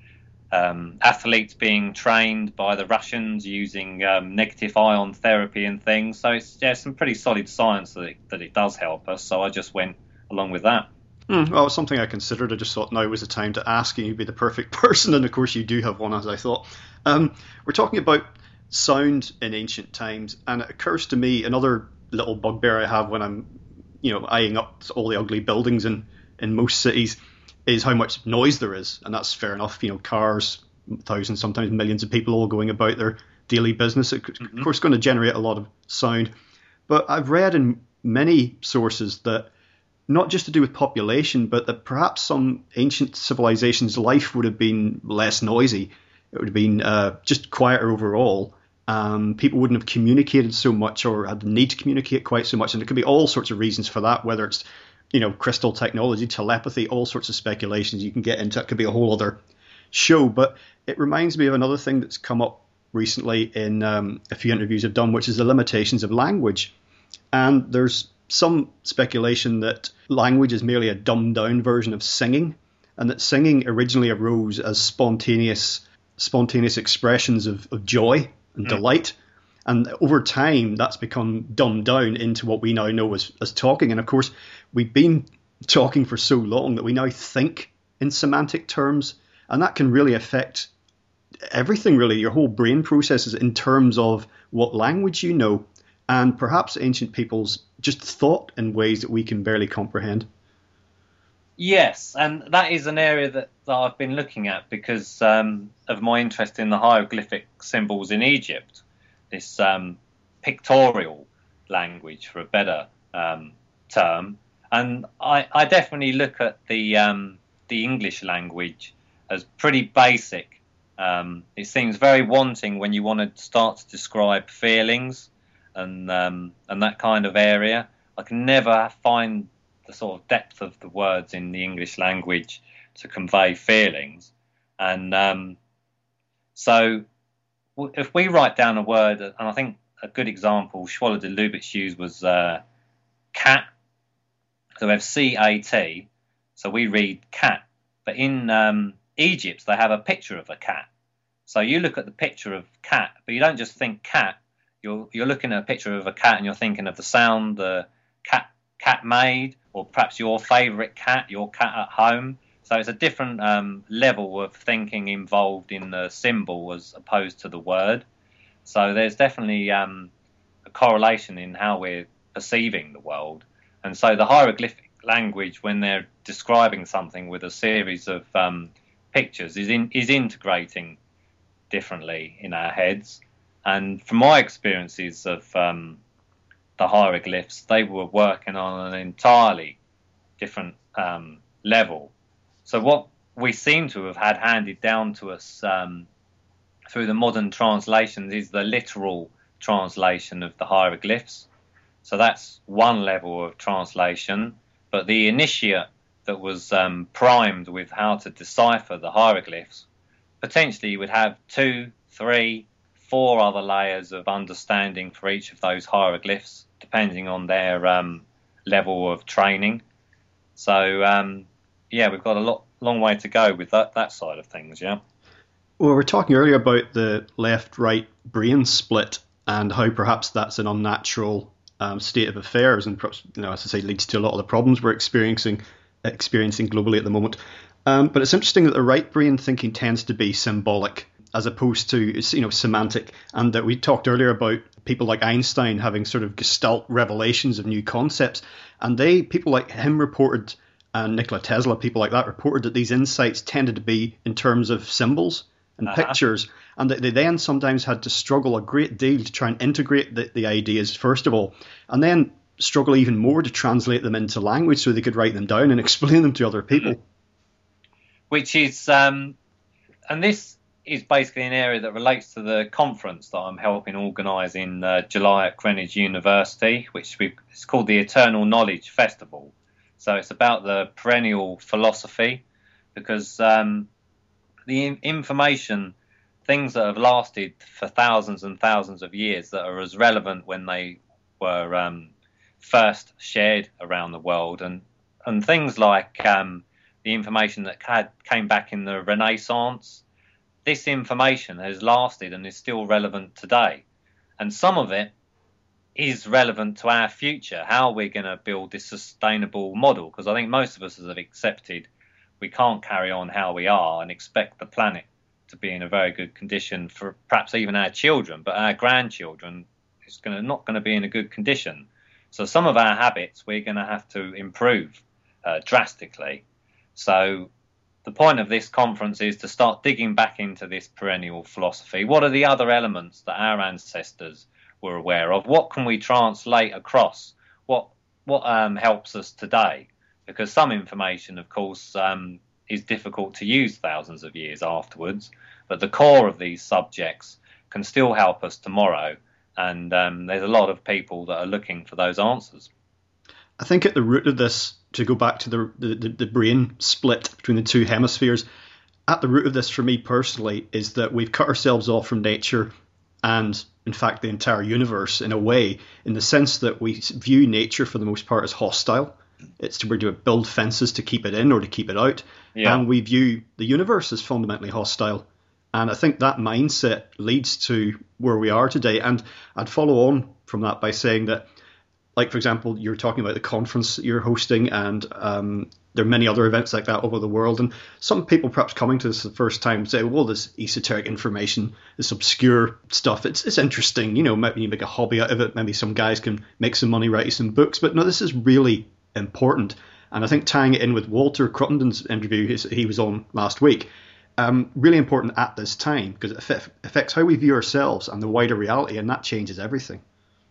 um, athletes being trained by the Russians using um, negative ion therapy and things. So it's yeah, some pretty solid science that it, that it does help us. So I just went along with that. Mm, well, it's something I considered. I just thought now was the time to ask, and you'd be the perfect person. And of course, you do have one, as I thought. Um, we're talking about sound in ancient times, and it occurs to me another little bugbear I have when I'm, you know, eyeing up all the ugly buildings in, in most cities is how much noise there is, and that's fair enough. You know, cars, thousands, sometimes millions of people all going about their daily business. It's mm-hmm. of course going to generate a lot of sound, but I've read in many sources that not just to do with population, but that perhaps some ancient civilizations' life would have been less noisy. It would have been uh, just quieter overall. Um, people wouldn't have communicated so much or had the need to communicate quite so much. And there could be all sorts of reasons for that, whether it's, you know, crystal technology, telepathy, all sorts of speculations you can get into. It could be a whole other show. But it reminds me of another thing that's come up recently in um, a few interviews I've done, which is the limitations of language. And there's some speculation that language is merely a dumbed down version of singing, and that singing originally arose as spontaneous spontaneous expressions of, of joy and mm. delight, and over time that's become dumbed down into what we now know as, as talking. And of course we've been talking for so long that we now think in semantic terms, and that can really affect everything, really, your whole brain processes in terms of what language you know. And perhaps ancient peoples just thought in ways that we can barely comprehend. Yes, and that is an area that, that I've been looking at because um, of my interest in the hieroglyphic symbols in Egypt, this um, pictorial language, for a better um, term. And I, I definitely look at the um, the English language as pretty basic. Um, it seems very wanting when you want to start to describe feelings and um, and that kind of area. I can never find the sort of depth of the words in the English language to convey feelings. And um, so w- if we write down a word, and I think a good example Schwaller de Lubitsch used was uh, cat. So we have C A T, so we read cat. But in um, Egypt, they have a picture of a cat. So you look at the picture of cat, but you don't just think cat. You're you're looking at a picture of a cat and you're thinking of the sound the cat cat made, or perhaps your favourite cat, your cat at home. So it's a different um, level of thinking involved in the symbol as opposed to the word. So there's definitely um, a correlation in how we're perceiving the world. And so the hieroglyphic language, when they're describing something with a series of um, pictures, is in, is integrating differently in our heads. And from my experiences of um, the hieroglyphs, they were working on an entirely different um, level. So what we seem to have had handed down to us um, through the modern translations is the literal translation of the hieroglyphs. So that's one level of translation. But the initiate that was um, primed with how to decipher the hieroglyphs potentially would have two, three, four other layers of understanding for each of those hieroglyphs, depending on their um, level of training. So, um, yeah, we've got a lot, long way to go with that, that side of things, yeah. Well, we were talking earlier about the left-right brain split and how perhaps that's an unnatural um, state of affairs, and perhaps, you know, as I say, leads to a lot of the problems we're experiencing experiencing globally at the moment. Um, but it's interesting that the right brain thinking tends to be symbolic as opposed to, you know, semantic, and that we talked earlier about people like Einstein having sort of gestalt revelations of new concepts, and they people like him reported, and Nikola Tesla, people like that reported that these insights tended to be in terms of symbols and uh-huh. pictures, and that they then sometimes had to struggle a great deal to try and integrate the, the ideas first of all, and then struggle even more to translate them into language so they could write them down and explain them to other people. Which is, um, and this is basically an area that relates to the conference that I'm helping organise in uh, July at Greenwich University, which we, it's called the Eternal Knowledge Festival. So it's about the perennial philosophy, because um, the information, things that have lasted for thousands and thousands of years that are as relevant when they were um, first shared around the world, and and things like um, the information that had, came back in the Renaissance, this information has lasted and is still relevant today. And some of it is relevant to our future, how we're going to build this sustainable model, because I think most of us have accepted we can't carry on how we are and expect the planet to be in a very good condition for perhaps even our children, but our grandchildren is going to, not going to be in a good condition. So some of our habits we're going to have to improve uh, drastically. So the point of this conference is to start digging back into this perennial philosophy. What are the other elements that our ancestors were aware of? What can we translate across? What what um, helps us today? Because some information, of course, um, is difficult to use thousands of years afterwards, but the core of these subjects can still help us tomorrow. And um, there's a lot of people that are looking for those answers. I think at the root of this, to go back to the, the, the brain split between the two hemispheres, at the root of this for me personally is that we've cut ourselves off from nature and, in fact, the entire universe in a way, in the sense that we view nature for the most part as hostile. It's to, we're to build fences to keep it in or to keep it out. Yeah. And we view the universe as fundamentally hostile. And I think that mindset leads to where we are today. And I'd follow on from that by saying that, like, for example, you're talking about the conference you're hosting, and um, there are many other events like that over the world. And some people perhaps coming to this the first time say, well, this esoteric information, this obscure stuff, it's it's interesting. You know, maybe you make a hobby out of it. Maybe some guys can make some money writing some books. But no, this is really important. And I think tying it in with Walter Cruttenden's interview he was on last week, um, really important at this time, because it affects how we view ourselves and the wider reality, and that changes everything.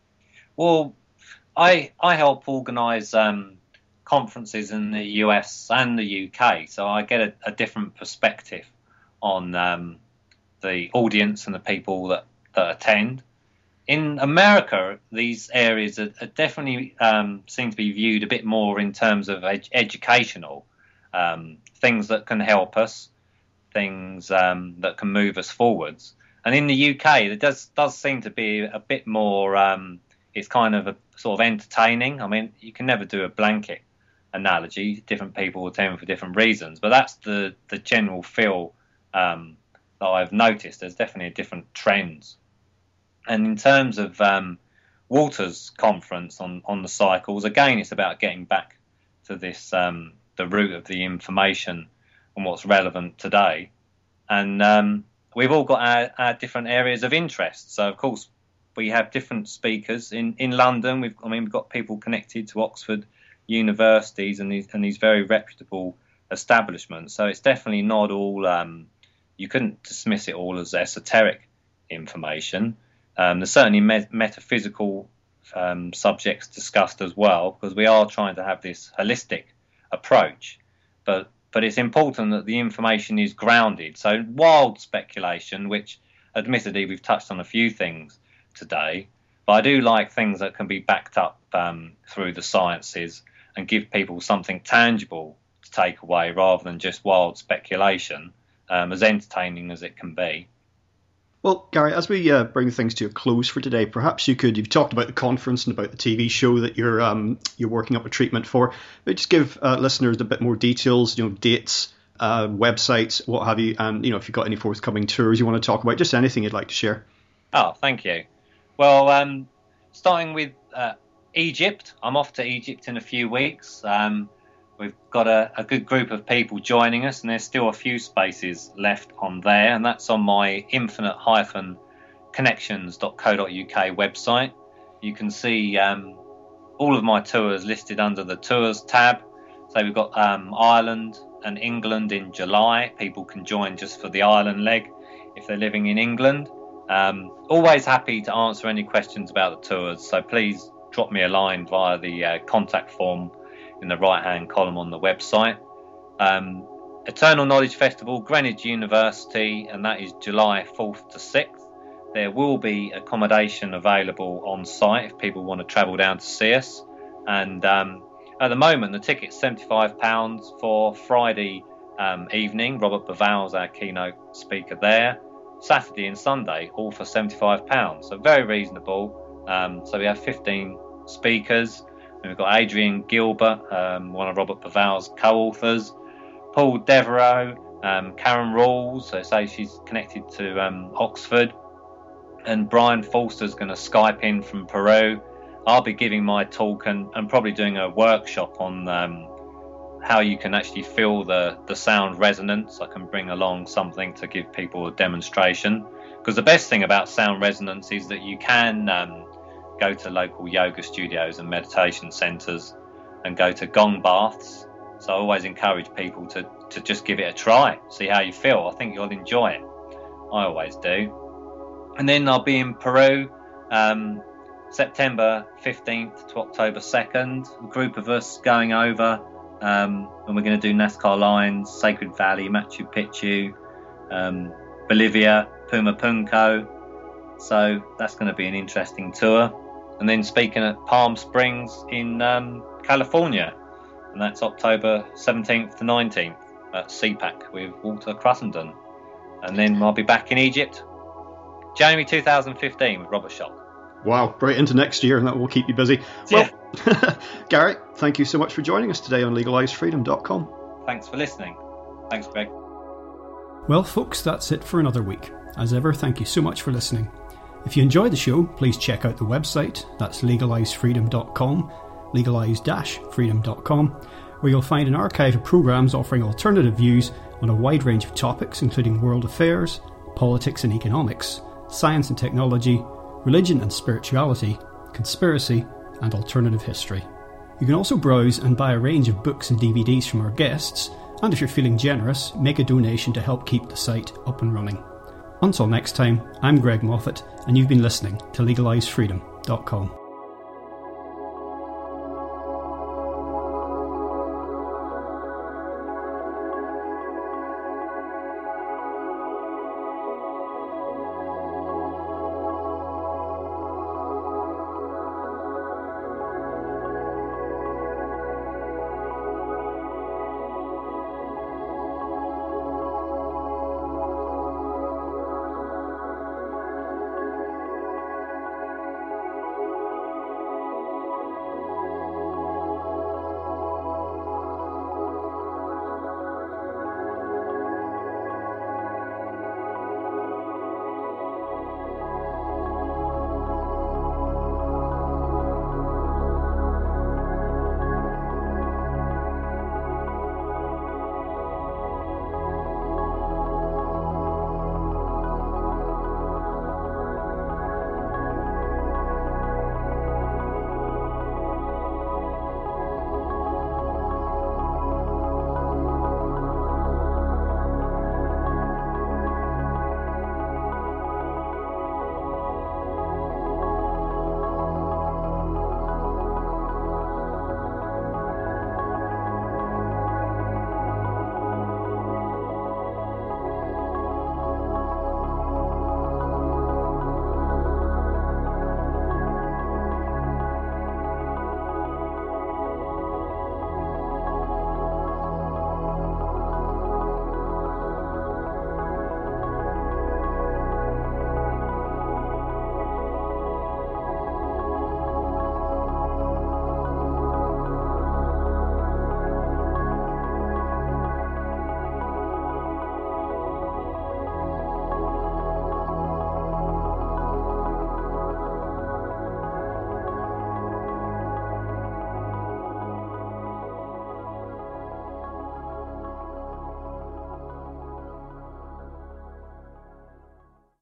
Well, I I help organise um, conferences in the U S and the U K, so I get a, a different perspective on um, the audience and the people that, that attend. In America, these areas are, are definitely um, seem to be viewed a bit more in terms of ed- educational um, things that can help us, things um, that can move us forwards. And in the U K, there does does seem to be a bit more. Um, it's kind of a sort of entertaining. I mean, you can never do a blanket analogy. Different people attend for different reasons, but that's the the general feel um, that I've noticed. There's definitely different trends. And in terms of um, Walter's conference on, on the cycles, again, it's about getting back to this, um, the root of the information and what's relevant today. And um, we've all got our, our different areas of interest. So, of course, we have different speakers. In, in London, we've I mean, we've got people connected to Oxford universities and these, and these very reputable establishments. So it's definitely not all, um, you couldn't dismiss it all as esoteric information. Um, there's certainly met- metaphysical um, subjects discussed as well, because we are trying to have this holistic approach. But but it's important that the information is grounded. So wild speculation, which admittedly we've touched on a few things today, but I do like things that can be backed up um, through the sciences and give people something tangible to take away rather than just wild speculation, um, as entertaining as it can be. Well, Gary, as we uh, bring things to a close for today, perhaps you could, you've talked about the conference and about the T V show that you're um, you're working up a treatment for, but just give uh, listeners a bit more details, you know, dates, uh, websites, what have you, and, you know, if you've got any forthcoming tours you want to talk about, just anything you'd like to share. Oh, thank you. Well, um, starting with uh, Egypt, I'm off to Egypt in a few weeks. Um, we've got a, a good group of people joining us, and there's still a few spaces left on there, and that's on my infinite dash connections dot co dot uk website. You can see um, all of my tours listed under the Tours tab. So we've got um, Ireland and England in July. People can join just for the Ireland leg if they're living in England. Um, always happy to answer any questions about the tours, so please drop me a line via the uh, contact form in the right-hand column on the website. Um, Eternal Knowledge Festival, Greenwich University, and that is July fourth to sixth. There will be accommodation available on site if people want to travel down to see us. And um, at the moment, the ticket's seventy-five pounds for Friday um, evening. Robert Bavell's our keynote speaker there. Saturday and Sunday, all for seventy-five pounds, so very reasonable. Um, so we have fifteen speakers. And we've got Adrian Gilbert, um, one of Robert Bavell's co-authors, Paul Devereaux, um, Karen Rawls, so say she's connected to um, Oxford, and Brian Forster's going to Skype in from Peru. I'll be giving my talk and, and probably doing a workshop on um, how you can actually feel the, the sound resonance. I can bring along something to give people a demonstration, because the best thing about sound resonance is that you can um, go to local yoga studios and meditation centres and go to gong baths. So I always encourage people to, to just give it a try, see how you feel. I think you'll enjoy it. I always do. And then I'll be in Peru um, September fifteenth to October second. A group of us going over, um, and we're going to do Nazca Lines, Sacred Valley, Machu Picchu, um, Bolivia, Puma Punko. So that's going to be an interesting tour. And then speaking at Palm Springs in um, California, and that's October seventeenth to nineteenth at C PAC with Walter Cruttenden. And then I'll be back in Egypt January two thousand fifteen with Robert Schoch. Wow, right into next year, and that will keep you busy. Well, yeah. Gary, thank you so much for joining us today on legalize freedom dot com. Thanks for listening. Thanks, Greg. Well, folks, that's it for another week. As ever, thank you so much for listening. If you enjoyed the show, please check out the website. That's legalize freedom dot com, legalize dash freedom dot com, where you'll find an archive of programmes offering alternative views on a wide range of topics, including world affairs, politics and economics, science and technology, religion and spirituality, conspiracy, and alternative history. You can also browse and buy a range of books and D V Ds from our guests, and if you're feeling generous, make a donation to help keep the site up and running. Until next time, I'm Greg Moffat, and you've been listening to legalize freedom dot com.